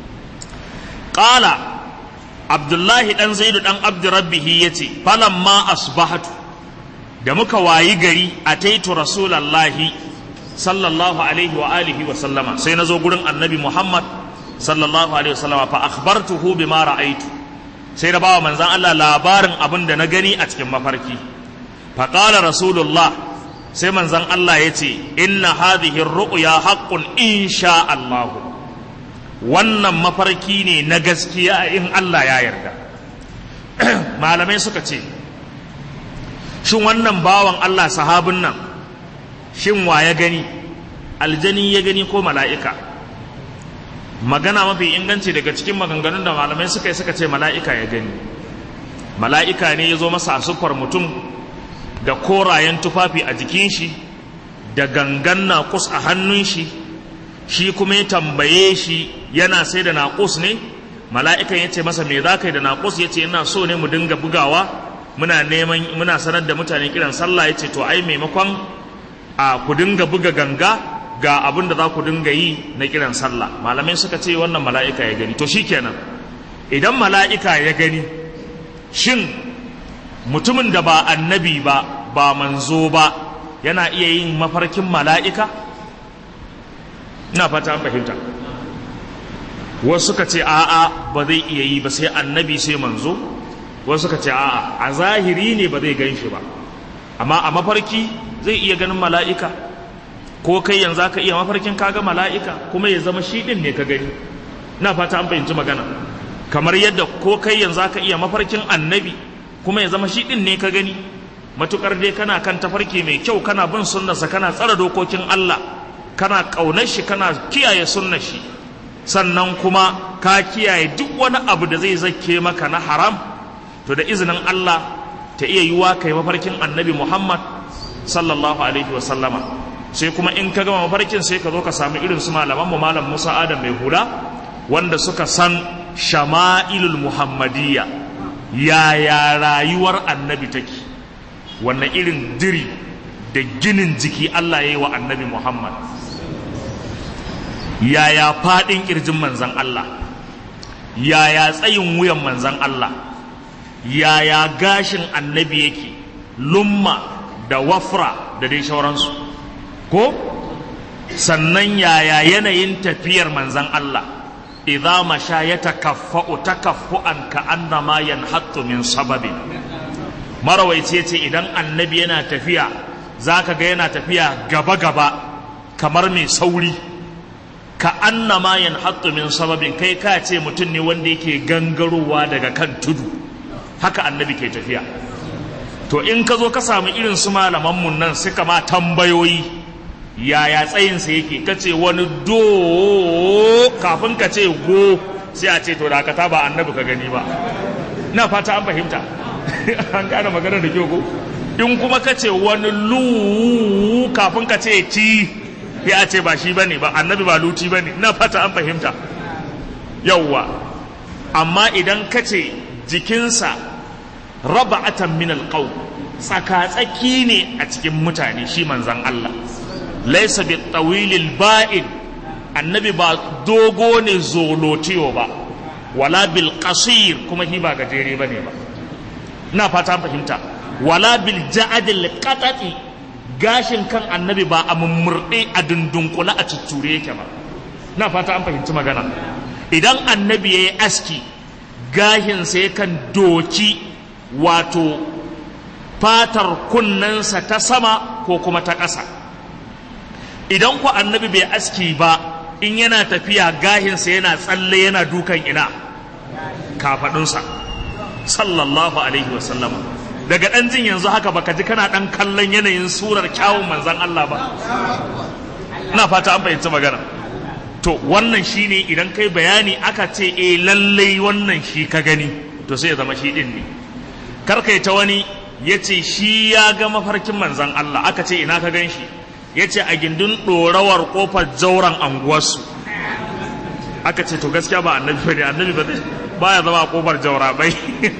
qala Abdullahi dan Zaidu dan Abdurrabbihi yace falamma asbahatu da muka wayi gari ataitu rasulullahi sallallahu alaihi wa alihi wa sallama sai nazo gurin annabi Muhammad sallallahu alaihi wa sallama fa akhbartuhu bima ra'aitu sai da bawa manzon Allah labarin abin da na gani a cikin mafarki. fa qala rasulullah sai manzon Allah yace inna hadhihi ar-ru'ya haqqun insha Allah. wannan mafarki ne na gaskiya in Allah ya yarda. malamai suka ce shin wannan bawan Allah sahabin nan shin wa ya gani aljani ya gani ko mala'ika? magana mafi inganci daga cikin maganganun da malamai suka yi suka ce mala'ika ya gani. mala'ika ne ya zo masa a siffar mutum da korayen tufafi a jikin shi da gangan naƙus a hannun shi shi kuma ya tambaye shi yana sai da naƙus ne. mala'ikan ya ce masa me za ka yi da naƙus? ya ce ina so ne mu dinga bugawa muna neman muna sanar da mutane kiran sallah. ya ce to ai maimakon a ku dinga buga ganga ga abin da za ku dinga yi na kiran sallah. malamai suka ce wannan mala'ika ya gani. to shikenan idan mala'ika ya gani shin mutumin da ba annabi ba ba manzo ba yana iya yin mafarkin mala'ika? ina fata an fahimta. wasu suka ce a'a ba zai iya yi ba sai annabi sai manzo. wasu suka ce a'a a zahiri ne ba zai gan shi ba amma a mafarki zai iya ganin mala'ika. ko kai yanzu ka iya mafarkin kaga mala'ika kuma ya zama shi din ne ka gani. ina fata an fahimci magana. kamar yadda ko kai yanzu ka iya mafarkin annabi kuma ya zama shi din ne ka gani. matukar dai kana kan tafarki mai kyau kana bin sunnarsa kana tsara dokokin Allah kana kaunar shi kana kiyaye sunnar shi sannan kuma ka kiyaye duk wani abu da zai zakke maka na haram to da izinin Allah ta iya yiwa kai mafarkin annabi Muhammad sallallahu alaihi wa sallama. sai kuma in ka gama mafarkin sai ka zo ka sami irin su malaman mu malam Musa Adam mai hula wanda suka san shama'ilul muhammadiyya yaya rayuwar annabi take wannan irin diri da ginin jiki Allah ya yi wa annabi Muhammad yaya fadin kirjin manzan Allah yaya tsayin wuyan manzan Allah yaya gashin annabi yake lumma da wafra da dai sauransu ko sannan yaya yanayin tafiyar manzan Allah idza masha yatakaffa'u takaffu'an ka'annama yanhattu min sababin. marawaice ce idan annabi yana tafiya zaka ga yana tafiya gaba gaba kamar mai sauri ka'annama yanhattu min sababin kai ka ce mutum ne wanda yake gangarowa daga kan tudu haka annabi ke tafiya. to in ka zo ka samu irin su malaman mun nan suka ma tambayoyi yaya tsayinsa yake, ka ce wani do kafin ka ce go sai a ce to da ka ba annabi ka gani ba. na fata an fahimta an gane magana da kyau ko. in kuma ka ce wani lu kafin ka ce ti sai a ce ba shi bane ba, annabi ba luti bane. na fata an fahimta yawwa. amma idan ka ce jikinsa raba'atan min alqaw, tsaka-tsaki ne a cikin mutane shi manzan Allah, laisa bi tawilil ba'in, annabi ba dogo ne zolotiyo ba, wala bil qasir kuma shi ba gajere bane ba. ina fata an fahimta. wala bil ja'adil qatati, gashin kan annabi ba a mummurde a dundunkula a cicture yake ba. ina fata an fahimci magana. idan annabi yayi aski, gashin sa yakan doki wato fatar kunnensa ta sama ko kuma ta ƙasa. idan ku annabi bai aski ba, in yana tafiya gahinsa yana tsalle yana dukan ina kafaɗinsa sallallahu alaihi wasallama. daga ɗan jin yanzu haka baka ji kana ɗan kallon yanayin surar kyawun manzan Allah ba. ina fata an fahimci magana. to wannan shine idan kai bayani aka ce eh lallai wannan shi ka gani, to sai ya zama shi din ne. karkai ta wani ya ce shi ya ga mafarkin manzan Allah, aka ce ina ka gan shi, ya ce a gindin ɗorawar ƙofar zauren anguwarsu. aka ce to gaskiya ba annabi ba ne, annabi ba ya zama a ƙofar jaura bai.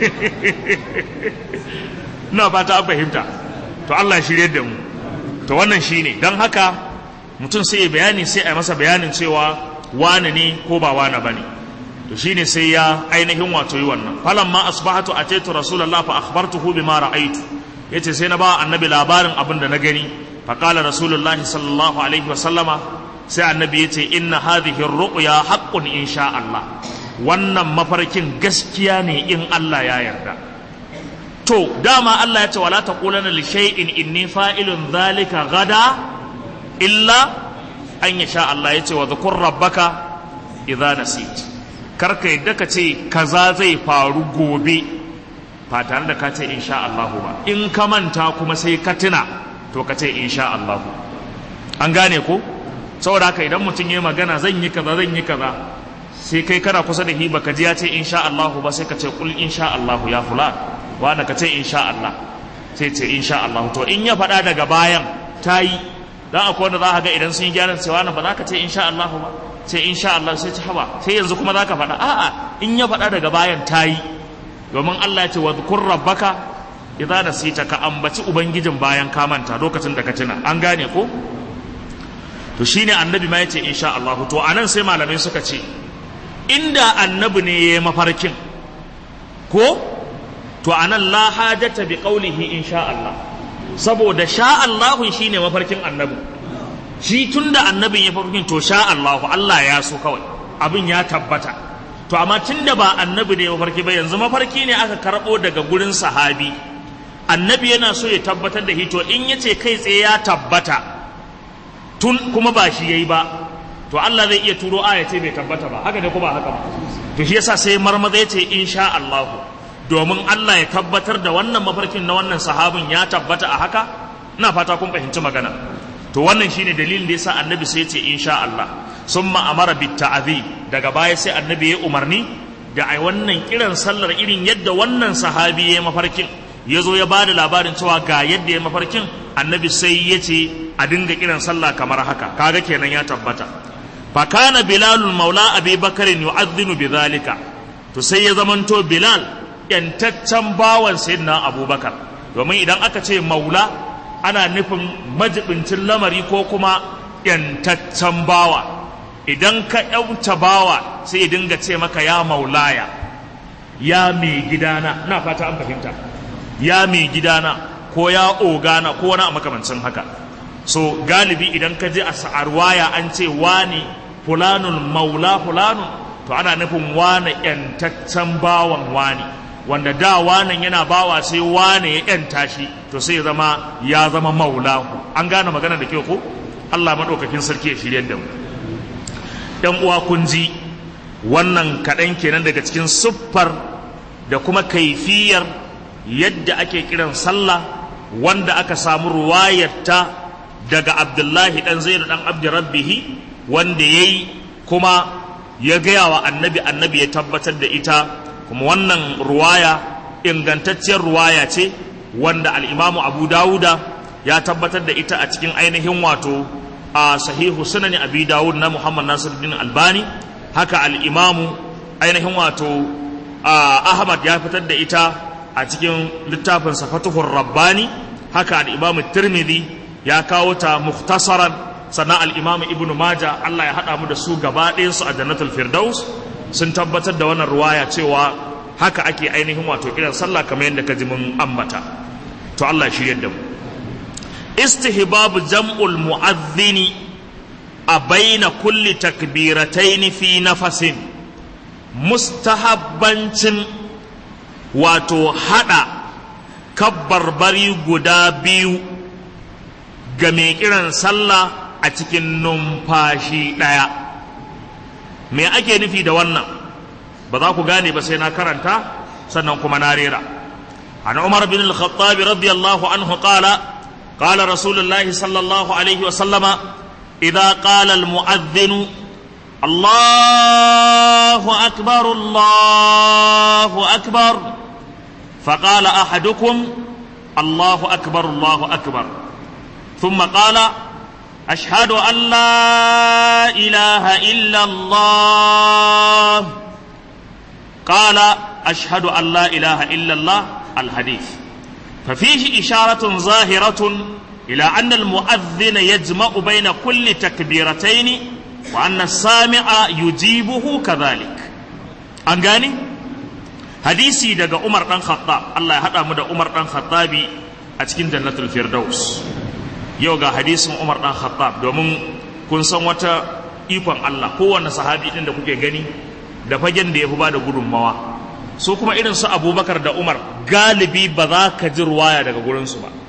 na fata an fahimta. to Allah ya shirye da mu. to wannan shi ne, don haka mutum sai ya bayani, sai a masa bayanin cewa wane ne ko ba wane ba ne. to shi ne sai ya ainihin wato yi wannan. falamma asbahatu ataitu rasulullah fa akhbartuhu bima ra'aytu, yace sai na ba annabi labarin abin da na gani. faqala rasulullah sallallahu alaihi wa sallama, sai annabi yace inna hadhihi ar-ru'ya haqqun insha Allah, wannan mafarkin gaskiya ne in Allah ya yarda. to dama Allah yace wala taqulanna li shay'in inni fa'ilun dhalika gada illa an yasha Allah. yace wa dhkur rabbaka idza nasit, karka yadda ka ce kaza zai faru gobe ba tare da ka ce insha Allah ba. in ka manta kuma sai ka tuna, to ka ce insha Allah. an gane ko. saboda haka idan mutum ya magana zan yi kaza zan yi kaza, sai kai kana kusa da shi baka ji ya ce insha Allah ba, sai ka ce kul insha Allah ya fulan, wanda ka ce insha Allah, sai ce insha Allah. to in ya faɗa daga bayan tayi, dan akwai wanda za ka ga idan sun yi gyaran cewa na ba za ka ce insha Allah ba, sai insha Allah sai ci haba, sai yanzu kuma za ka faɗa. a'a, in ya faɗa daga bayan tayi, domin Allah ya ce wa dhkur rabbaka idza nasita, ka ambaci ubangijin bayan ka manta lokacin da ka tuna. an gane ko. to shine annabi ma yace insha Allah. to anan sai malamai suka ce inda annabi ne yayi mafarkin ko, to anan la hajata bi qawlihi insha Allah, saboda sha Allahu shine mafarkin annabi. shi tunda annabin ya farkin to sha Allahu, Allah ya so kawai abin ya tabbata. to amma tunda ba annabi ne mafarki ba, yanzu mafarki ne aka karbo daga gurin sahabi, annabi yana so ya tabbatar da shi, to in yace kai tsaye ya tabbata tun kuma ba shi yayi ba, to Allah zai iya turo aya ce bai tabbata ba. haka ne ko ba haka ba. to shi yasa sai marmaza yace insha Allahu, domin Allah ya tabbatar da wannan mafarkin na wannan sahabin ya tabbata a haka. ina fata kun fahimci magana. to wannan shine dalilin da yasa annabi sai ya ce insha Allah. summa amara bit ta'dhi, daga baya sai annabi ya umarni da ai wannan kiran sallar irin yadda wannan sahabi ya mafarkin, yazo ya bada labarin cewa ga yadda ya mafarkin, annabi sai ya ce a dinga kiran sallah kamar haka. kaga kenan ya tabbata. fa kana bilalul maula abi bakarin yu'adhdhinu bidhalika, to sai ya zamanto bilal yantaccen bawan sayyidina abubakar, domin idan aka ce maula ana nufin majibincin lamari ko kuma yantaccen bawa. idan ka yauta bawa sai ya dinga ce maka ya maulaya, ya mai gidana. na fata an fahimta. ya mai gidana ko ya ogana ko wani makamancin haka. so galibi idan ka ji a sa'arwaya an ce wani fulanun maula fulanun, to ana nufin wani yantaccen bawan wani, wanda da wanan yana bawa sai wane ya yanta shi, to sai ya zama ya zama maula. an gane magana da kyau ko. Allah madaukakin sarki ya shirye da mu. ɗan uwa kun ji wannan kaɗan kenan daga cikin siffar da kuma kaifiyar yadda ake kiran sallah, wanda aka samu ruwayarta daga Abdullahi dan Zaid dan Abdi Rabbihi wanda yayi kuma ya gaya wa annabi annabi ya tabbatar da ita, kuma wannan ruwaya ingantacciyar ruwaya ce wanda al-Imamu Abu Dawuda ya tabbatar da ita a cikin ainihin wato a sahihu sunan Abi Dawud na Muhammad Nasiruddin Albani. Haka al-Imamu ainihin wato Ahmad ya fitar da ita a cikin littafin Fathur Rabbani. Haka al-Imamu Tirmidhi ya kawo ta mukhtasaran, sannan al-Imamu Ibn Majah, Allah ya hada mu da su gaba ɗayan su a Jannatul Firdaus, sun tabbatar da wannan ruwaya cewa haka ake ainihin wato kiran sallah kamar yadda ka ji mun ambata. To Allah ya shirye da mu. Istihbabu jam'ul mu'adhdhini a baina kulli takbirataini fi nafasin, mustahabbancin wato hada kabbarbari guda biyu ga mai kiran sallah a cikin numfashi daya. Me ake nufi da wannan? Ba za ku gane ba sai na karanta sannan kuma na rera. An Umar bin al-Khattab radiyallahu anhu qala قال رسول الله صلى الله عليه وسلم إذا قال المؤذن الله أكبر الله أكبر فقال أحدكم الله أكبر الله أكبر ثم قال أشهد أن لا إله إلا الله قال أشهد أن لا إله إلا الله الحديث. ففيه إشارة ظاهرة إلى أن المؤذن يجمع بين كل تكبيرتين وأن السامع يجيبه كذلك. أنغاني حديثي دقى عمر بن الخطاب، الله يهدى مدى عمر بن الخطاب أتكين جنة الفردوس. يوغا حديث عمر بن الخطاب دومن kun san wata ikon Allah, kowanne sahabi din da kuke gani da fagen da ya fi ba da gudunmawa, su kuma irin su Abubakar da Umar galibi ba za ka ji ruwaya daga gurinsu ba.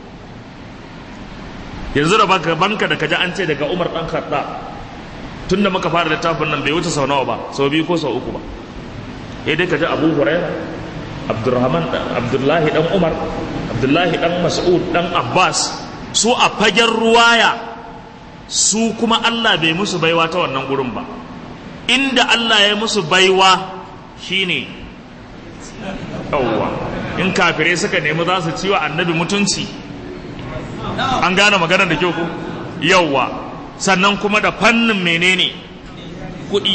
Yanzu da baka banka da kaji an ce daga Umar dan Khattab, tunda muka fara littafin nan bai wuce sau nawa ba, sau biyu ko sau uku ba. Eh dai kaji Abu Hurairah, Abdurrahman Abdullahi dan Umar, Abdullahi dan Mas'ud dan Abbas, su a fagen ruwaya su kuma Allah bai musu baiwa ta wannan gurin ba. Inda Allah ya musu baiwa shine yawwa in kafirai suka nemi za su ciwa annabi mutunci, an gane maganar da kyau ko yawwa. Sannan kuma da fannin menene kuɗi,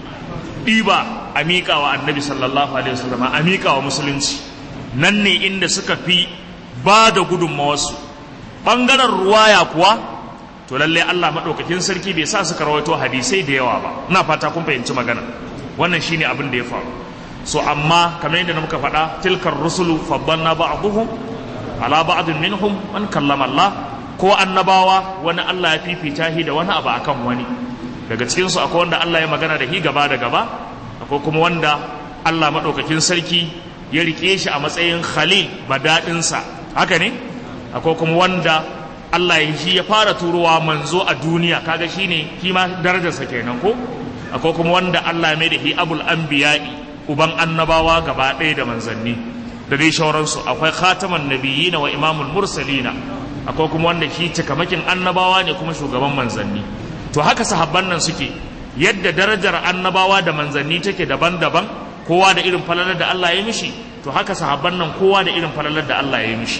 ɗiba a miƙa wa annabi sallallahu alaihi wasallam, a miƙa wa musulunci, nan ne inda suka fi ba da gudunmawarsu. ɓangaren ruwaya kuwa to lalle Allah maɗaukakin sarki bai sa suka rawaito hadisai da yawa ba. Ina fata kun fahimci magana. Wannan shine abin da ya faru. So amma kamar yadda muka faɗa, tilkar rusulu faddalna ba'dhum ala ba'dhin minhum man kallama Allah. Ko annabawa wani Allah ya fifita shi da wani abu akan wani. Daga cikin su akwai wanda Allah ya magana da shi gaba da gaba, akwai kuma wanda Allah madaukakin sarki ya rike shi a matsayin khalil badadin sa. Haka ne? Akwai kuma wanda Allah ya shi ya fara turowa manzo a duniya, kaga shine kima darajarsa kenan ko? Akwai kuma wanda Allah ya mai da shi abul anbiya'i, uban annabawa gaba ɗaya da manzanni da dai shauransu. Akwai khataman nabiyina wa imamul mursalina, akwai kuma wanda shi cikamakin annabawa ne kuma shugaban manzanni. To haka sahabban nan suke, yadda darajar annabawa da manzanni take daban-daban, kowa da irin falalar da Allah ya mishi, to haka sahabban nan kowa da irin falalar da Allah ya mishi.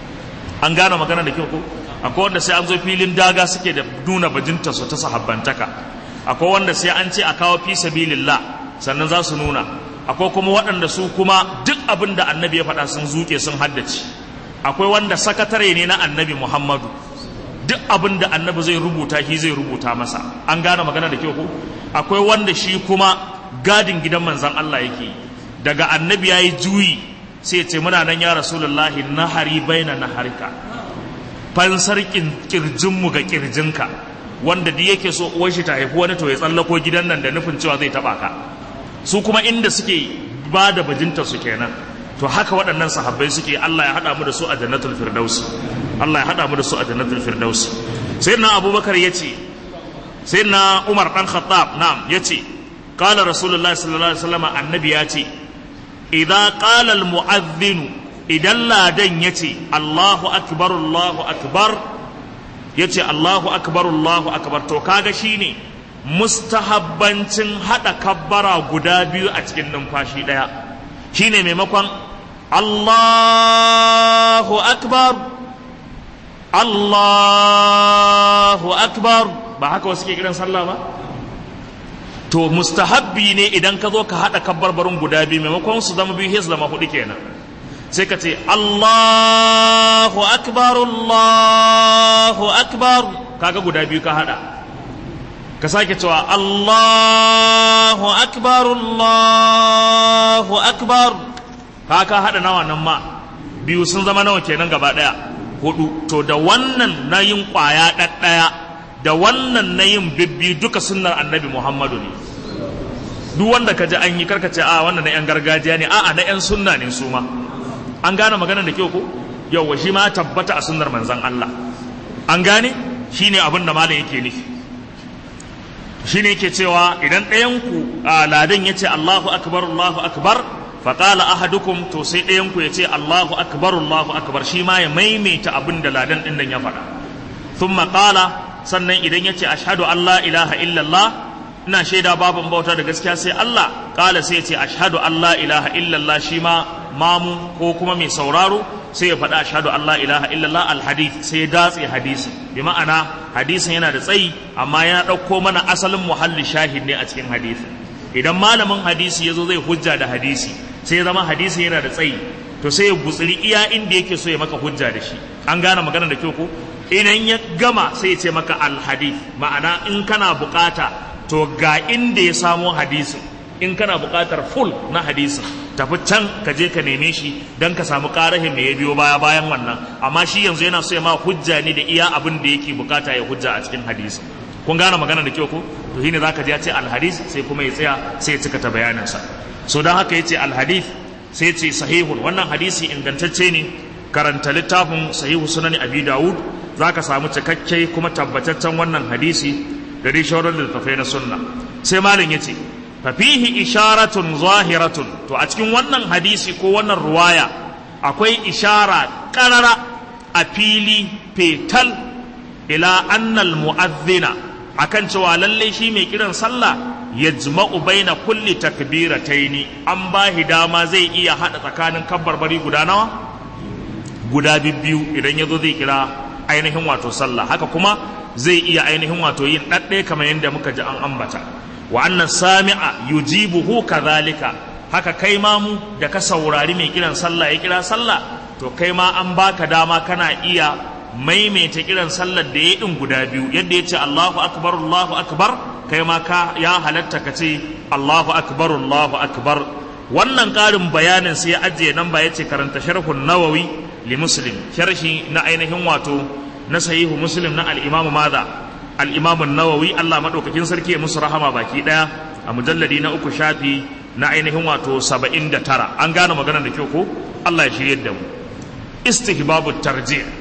An gane magana da kyau ko? Akwai wanda sai an zo filin daga suke da nuna bajinta su ta sahabbantaka, akwai wanda sai an ce a kawo fi sabilillah sannan za su nuna, akwai kuma waɗanda su kuma duk abin da annabi ya faɗa sun zuke sun haddace, akwai wanda sakatare ne na annabi Muhammadu, duk abin da annabi zai rubuta shi zai rubuta masa. An gane magana da kyau ko? Akwai wanda shi kuma gadin gidan manzan Allah yake, daga annabi yayi juyi sai ce muna nan ya rasulullahi nahari baina naharika, fansar kirjinmu ga kirjinka, wanda da yake so uwar shi ta haifi wani to ya tsallako gidan nan da nufin cewa zai taba ka. Su kuma inda suke ba da bajinta su kenan. To haka waɗannan sahabbai suke. Allah ya haɗa mu da su a jannatul firdaus. Allah ya haɗa mu da su a jannatul firdaus. Sayyidina Abubakar yace, Sayyidina Umar dan Khattab na'am yace, qala Rasulullahi sallallahu alaihi wasallam, annabi yace, idza qala al mu'adhdhin, idan ladan yace Allahu akbar Allahu akbar, yace Allahu akbar Allahu akbar to kaga shine mustahabbancin hada kabbara guda biyu a cikin numfashi daya shine maimakon Allahu akbar Allahu akbar ba haka wasu ke kiran sallah ba to mustahabbi ne idan ka zo ka hada kabbarbarun guda biyu maimakon su zama biyu sai su zama hudu kenan sai ka ce Allahu akbar Allahu akbar kaga guda biyu ka hada ka sake cewa Allahu akbar Allahu akbar ka hada nawa nan ma biyu sun zama nawa kenan gaba daya hudu to da wannan nayin kwaya daddaya da wannan nayin bibbi duka sunnar annabi Muhammadu ne duk wanda kaji an yi karkace a wannan na yan gargajiya ne a'a na yan sunna ne su ma an gane maganar da kyau ko yawa shi ma tabbata a sunnar manzon Allah an gane shine abin da malam yake nufi shine yake cewa idan ɗayan ku ladan yace Allahu akbar Allahu akbar faƙala ahadukum to sai ɗayanku ya ce Allahu akbar Allahu akbar shi ma ya maimaita abin da ladan ɗin nan ya faɗa sun maƙala sannan idan ya ce ashhadu an la ilaha illallah ina shaida baban bauta da gaskiya sai Allah ƙala sai ya ce ashhadu an la ilaha illallah shi ma mamu ko kuma mai sauraro sai ya faɗa ashhadu an la ilaha illallah alhadith sai ya datse hadisin bi ma'ana hadisin yana da tsayi amma yana ɗauko mana asalin muhalli shahid ne a cikin hadisin idan malamin hadisi ya zo zai hujja da hadisi sai ya zama hadisi yana da tsayi to sai ya gutsiri iya inda yake so ya maka hujja da shi an gane magana da kyau ko idan ya gama sai ya ce maka alhadith ma'ana in kana bukata to ga inda ya samo hadisin in kana bukatar full na hadisin tafi can ka je ka neme shi dan ka samu karahin da ya biyo baya bayan wannan amma shi yanzu yana so ya ma hujja ne da iya abin da yake bukata ya hujja a cikin hadisin kun gane magana da kyau ko to shine zaka ji ya ce alhadith sai kuma ya tsaya sai ya cika ta bayanin sa so dan haka yace alhadith sai ya ce sahihun wannan hadisi ingantacce ne karanta littafin sahihu sunan abi daud zaka samu cikakke kuma tabbataccen wannan hadisi da dai shawarar littafai na sunna sai malam yace fa fihi isharatun zahiratun to a cikin wannan hadisi ko wannan ruwaya akwai ishara qarara a fili fetal ila annal mu'adhdhina akan cewa lalle shi mai kiran sallah yajma'u baina kulli takbirataini an bahi dama zai iya hada tsakanin kabbarbari guda nawa guda biyu idan yazo zai kira ainihin wato sallah haka kuma zai iya ainihin wato yin dadde kamar yadda muka ji an ambata wa anna sami'a yujibuhu kadhalika haka kai ma mu da ka saurari mai kiran sallah ya kira sallah to kai ma an baka dama kana iya maimaita kiran sallar da ya ɗin guda biyu yadda ya ce Allahu akbar Allahu akbar kai ma ka ya halatta ka ce Allahu akbar Allahu akbar wannan ƙarin bayanin sai ya ajiye nan ba ya ce karanta sharhun nawawi li muslim sharhi na ainihin wato na sahihu muslim na al-imam madha al-imam an-nawawi Allah madaukakin sarki ya musu rahama baki daya a mujalladi na uku shafi na ainihin wato saba'in da tara an gane maganar da kyau ko Allah ya shirye da mu istihbabut tarji'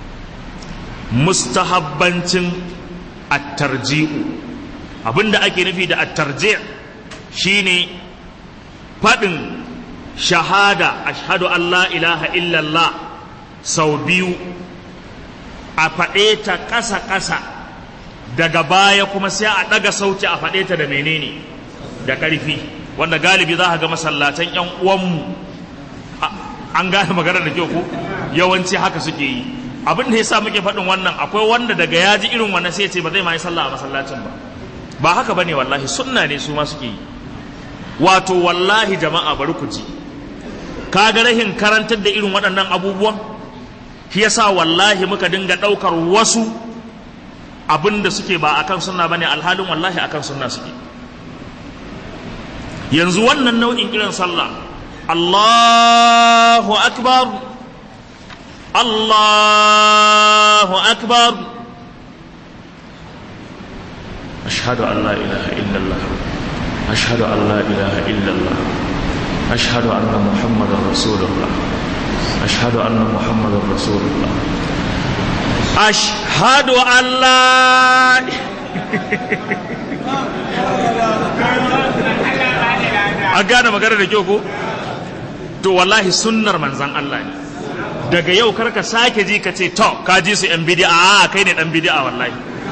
mustahabbancin at-tarji'u abinda ake nufi da at-tarji' shine fadin shahada ashhadu an la ilaha illallah sau biyu a faɗe ta ƙasa-ƙasa daga baya kuma sai a ɗaga sauti a faɗe ta da menene da ƙarfi wanda galibi za ka ga masallatan ƴan uwanmu an gane magana da kyau ko yawanci haka suke yi abin da yasa muke faɗin wannan akwai wanda daga ya ji irin wannan sai ya ce ba zai ma yi sallah a masallacin ba ba haka bane wallahi sunna ne su ma suke yi wato wallahi jama'a bari ku ji kaga rahin karantar da irin waɗannan abubuwan shi yasa wallahi muka dinga ɗaukar wasu abin da suke ba akan sunna bane alhalin wallahi akan sunna suke yanzu wannan nau'in kiran sallah Allahu akbar Allahu akbar ashhadu an la ilaha illallah ashhadu an la ilaha illallah ashhadu anna muhammadar rasulullah ashhadu anna muhammadar rasulullah ashhadu an la a gane magana da kyau ko to wallahi sunnar manzan Allah ne daga yau karka sake ji ka ce to ka ji su yan bid'a a kai ne dan bid'a wallahi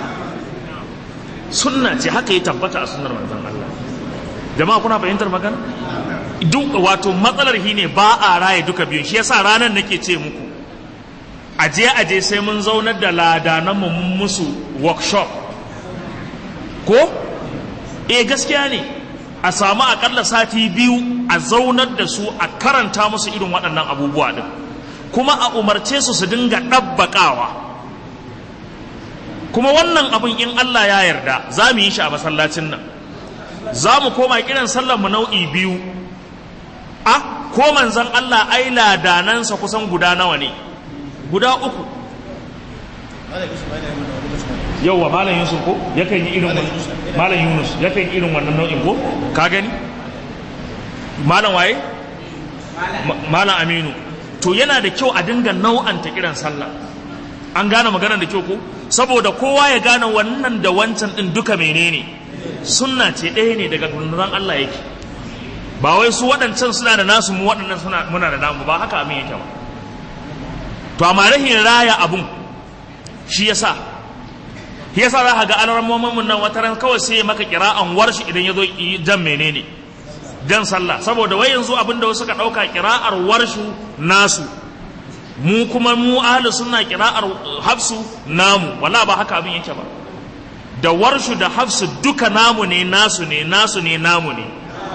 sunna ce haka ya tabbata a sunnar manzon Allah jama'a kuna fahimtar magana duk wato matsalar shi ne ba a raye duka biyun shi yasa ranar nake ce muku aje aje sai mun zaunar da ladanan mu musu workshop ko eh gaskiya ne a samu akalla sati biyu a zaunar da su a karanta musu irin waɗannan abubuwa din kuma a umarce su su dinga ɗabbaƙawa kuma wannan abin in Allah ya yarda za mu yi shi a masallacin nan za mu koma kiran sallar mu nau'i biyu a ko manzon Allah ai ladanansa kusan guda nawa ne guda uku yauwa malam Yusuf ko yakan yi irin wannan malam Yunus yakan yi irin wannan nau'in ko ka gani malam waye malam Aminu to yana da kyau a dinga nau'anta kiran sallah an gane maganar da kyau ko saboda kowa ya gane wannan da wancan din duka menene sunna ce ɗaya ne daga gunduran Allah yake ba wai su waɗancan suna da nasu mu waɗannan suna muna da namu ba haka abin yake ba to amma rahin raya abun shi yasa shi yasa za ka ga alarmomin mun nan wata ran kawai sai maka kira'an warshi idan ya zo jan menene jan sallah saboda wai yanzu abin da wasu ka ɗauka kira'ar warshu nasu mu kuma mu ahlus sunna kira'ar hafsu namu wala ba haka abin yake ba da warshu da hafsu duka namu ne nasu ne nasu ne namu ne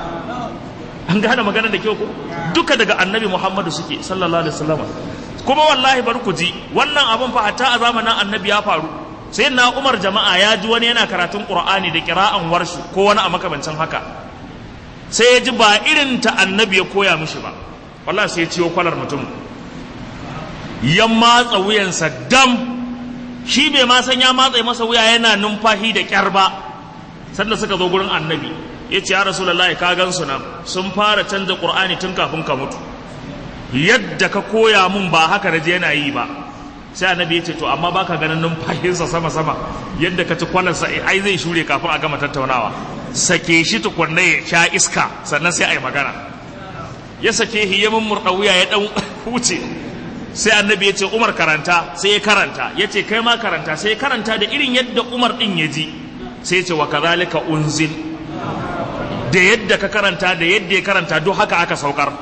an gane magana da kyau ko duka daga annabi Muhammadu suke sallallahu alaihi wasallam kuma wallahi bar ku ji wannan abin fa hatta a zamanin annabi ya faru sai na Umar jama'a ya ji wani yana karatun Qur'ani da kira'an warshu ko wani a makamancin haka sai ya ji ba irin ta annabi ya koya mishi ba wallahi sai ya ciyo kwalar mutum ya matsa wuyansa dam shi bai ma san ya matsa masa wuya yana numfashi da kyar ba sanda suka zo gurin annabi ya ce ya rasulullahi ka gansu nan sun fara canza Qur'ani tun kafin ka mutu yadda ka koya mun ba haka da je yana yi ba sai annabi ya ce to amma baka ganin numfashinsa sama sama yadda ka ci kwalarsa ai zai shure kafin a gama tattaunawa sake shi tukunna ya sha iska sannan sai a yi magana ya sake shi ya mummurɗa wuya ya ɗan huce sai annabi ya ce Umar karanta sai ya karanta ya ce kai ma karanta sai ya karanta da irin yadda Umar ɗin ya ji sai ya ce wa kazalika unzil da yadda ka karanta da yadda ya karanta duk haka aka saukar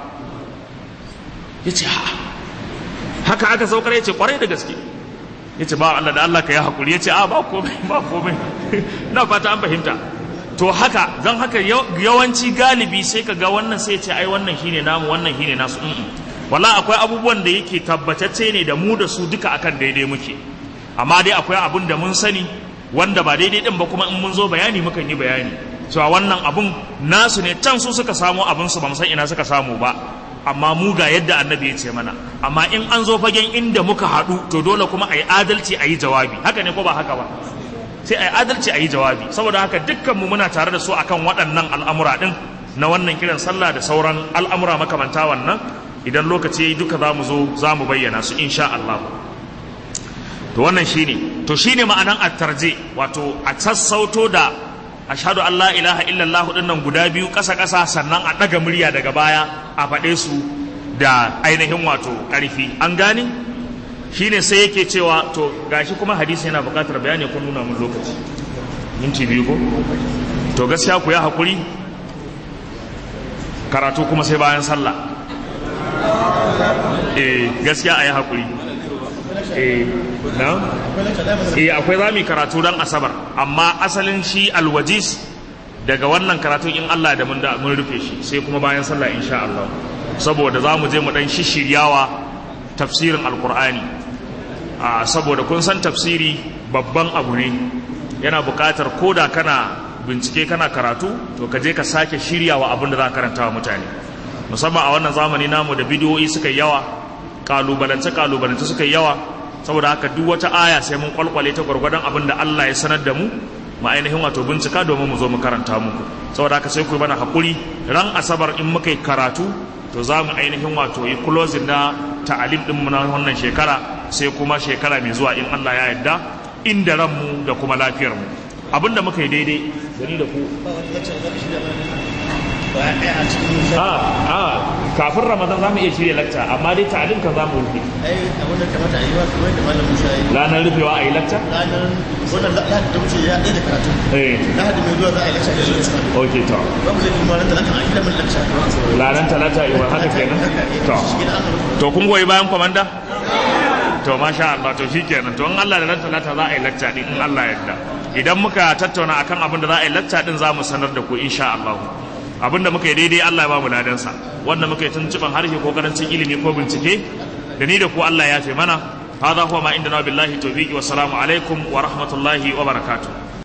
ya ce ha haka aka saukar ya ce kwarai da gaske ya ce ba Allah da Allah ka yi haƙuri ya ce a ba komai ba komai na fata an fahimta to haka zan haka yawanci galibi sai ka ga wannan sai ce ai wannan shine namu wannan shine nasu wala akwai abubuwan da yake tabbatacce ne da mu da su duka akan daidai muke amma dai akwai abun da mun sani wanda ba daidai din ba kuma in mun zo bayani mukan yi bayani cewa wannan abun nasu ne can su suka samu abun su ba mu san ina suka samu ba amma mu ga yadda annabi ya ce mana amma in an zo fagen inda muka haɗu to dole kuma a yi adalci a yi jawabi haka ne ko ba haka ba sai a yi adalci a yi jawabi saboda haka dukkanmu muna tare da su akan waɗannan al'amura ɗin na wannan kiran sallah da sauran al'amura makamanta wannan idan lokaci duka za mu zo za mu bayyana su insha Allah to wannan shine to shine ma'anan at-tarji wato a sassauto da ashhadu an la ilaha illallah dinnan guda biyu ƙasa ƙasa sannan a ɗaga murya daga baya a faɗe su da ainihin wato ƙarfi an gane shine sai yake cewa to gashi kuma hadisi yana buƙatar bayani ko nuna mun lokaci minti biyu ko to gaskiya ku ya hakuri karatu kuma sai bayan sallah eh gaskiya ayi hakuri eh na eh akwai zami karatu dan asabar amma asalin shi alwajis daga wannan karatu in Allah da mun da mun rufe shi sai kuma bayan sallah insha Allah saboda zamu je mu dan shishiryawa tafsirin alqur'ani a saboda kun san tafsiri babban abu ne yana buƙatar koda kana bincike kana karatu to ka je ka sake shiryawa abin da za ka karanta wa mutane musamman a wannan zamani namu da bidiyoyi suka yawa kalubalance kalubalance suka yawa saboda haka duk wata aya sai mun kwalkwale ta gwargwadon abin da Allah ya sanar da mu mu ainihin wato bincika domin mu zo mu karanta muku saboda haka sai ku yi mana hakuri ran asabar in muka yi karatu to za mu ainihin wato yi closing na ta'alim din mu na wannan shekara sai kuma shekara mai zuwa in Allah ya yarda inda ranmu da kuma lafiyar mu abinda muka yi daidai gani da ku a cikin a a kafin ramadan za mu iya shirya lakta amma dai ta'adin ka za mu rufe ai abin da kamata a yi wa kamar da malam Musa yi ranar rufewa a yi lakta ranar wannan lahadi da wuce ya ɗaya da karatu eh lahadi mai zuwa za a yi lakta da zuwa okay to ba mu zai kuma ranar talata a gida mun lakta ranar talata yi wa haka kenan to to kun goyi bayan komanda to masha Allah to shikenan to in Allah da ran talata za a yi lakta din in Allah ya yarda idan muka tattauna akan abin da za a yi lakta din za mu sanar da ku insha Allah abin da muka yi daidai Allah ya ba mu ladan sa wanda muka yi tuntuban harshe ko karancin ilimi ko bincike da ni da ku Allah ya fi mana hada huwa ma indana billahi tawfiqi wa salamu alaikum wa rahmatullahi wa barakatuh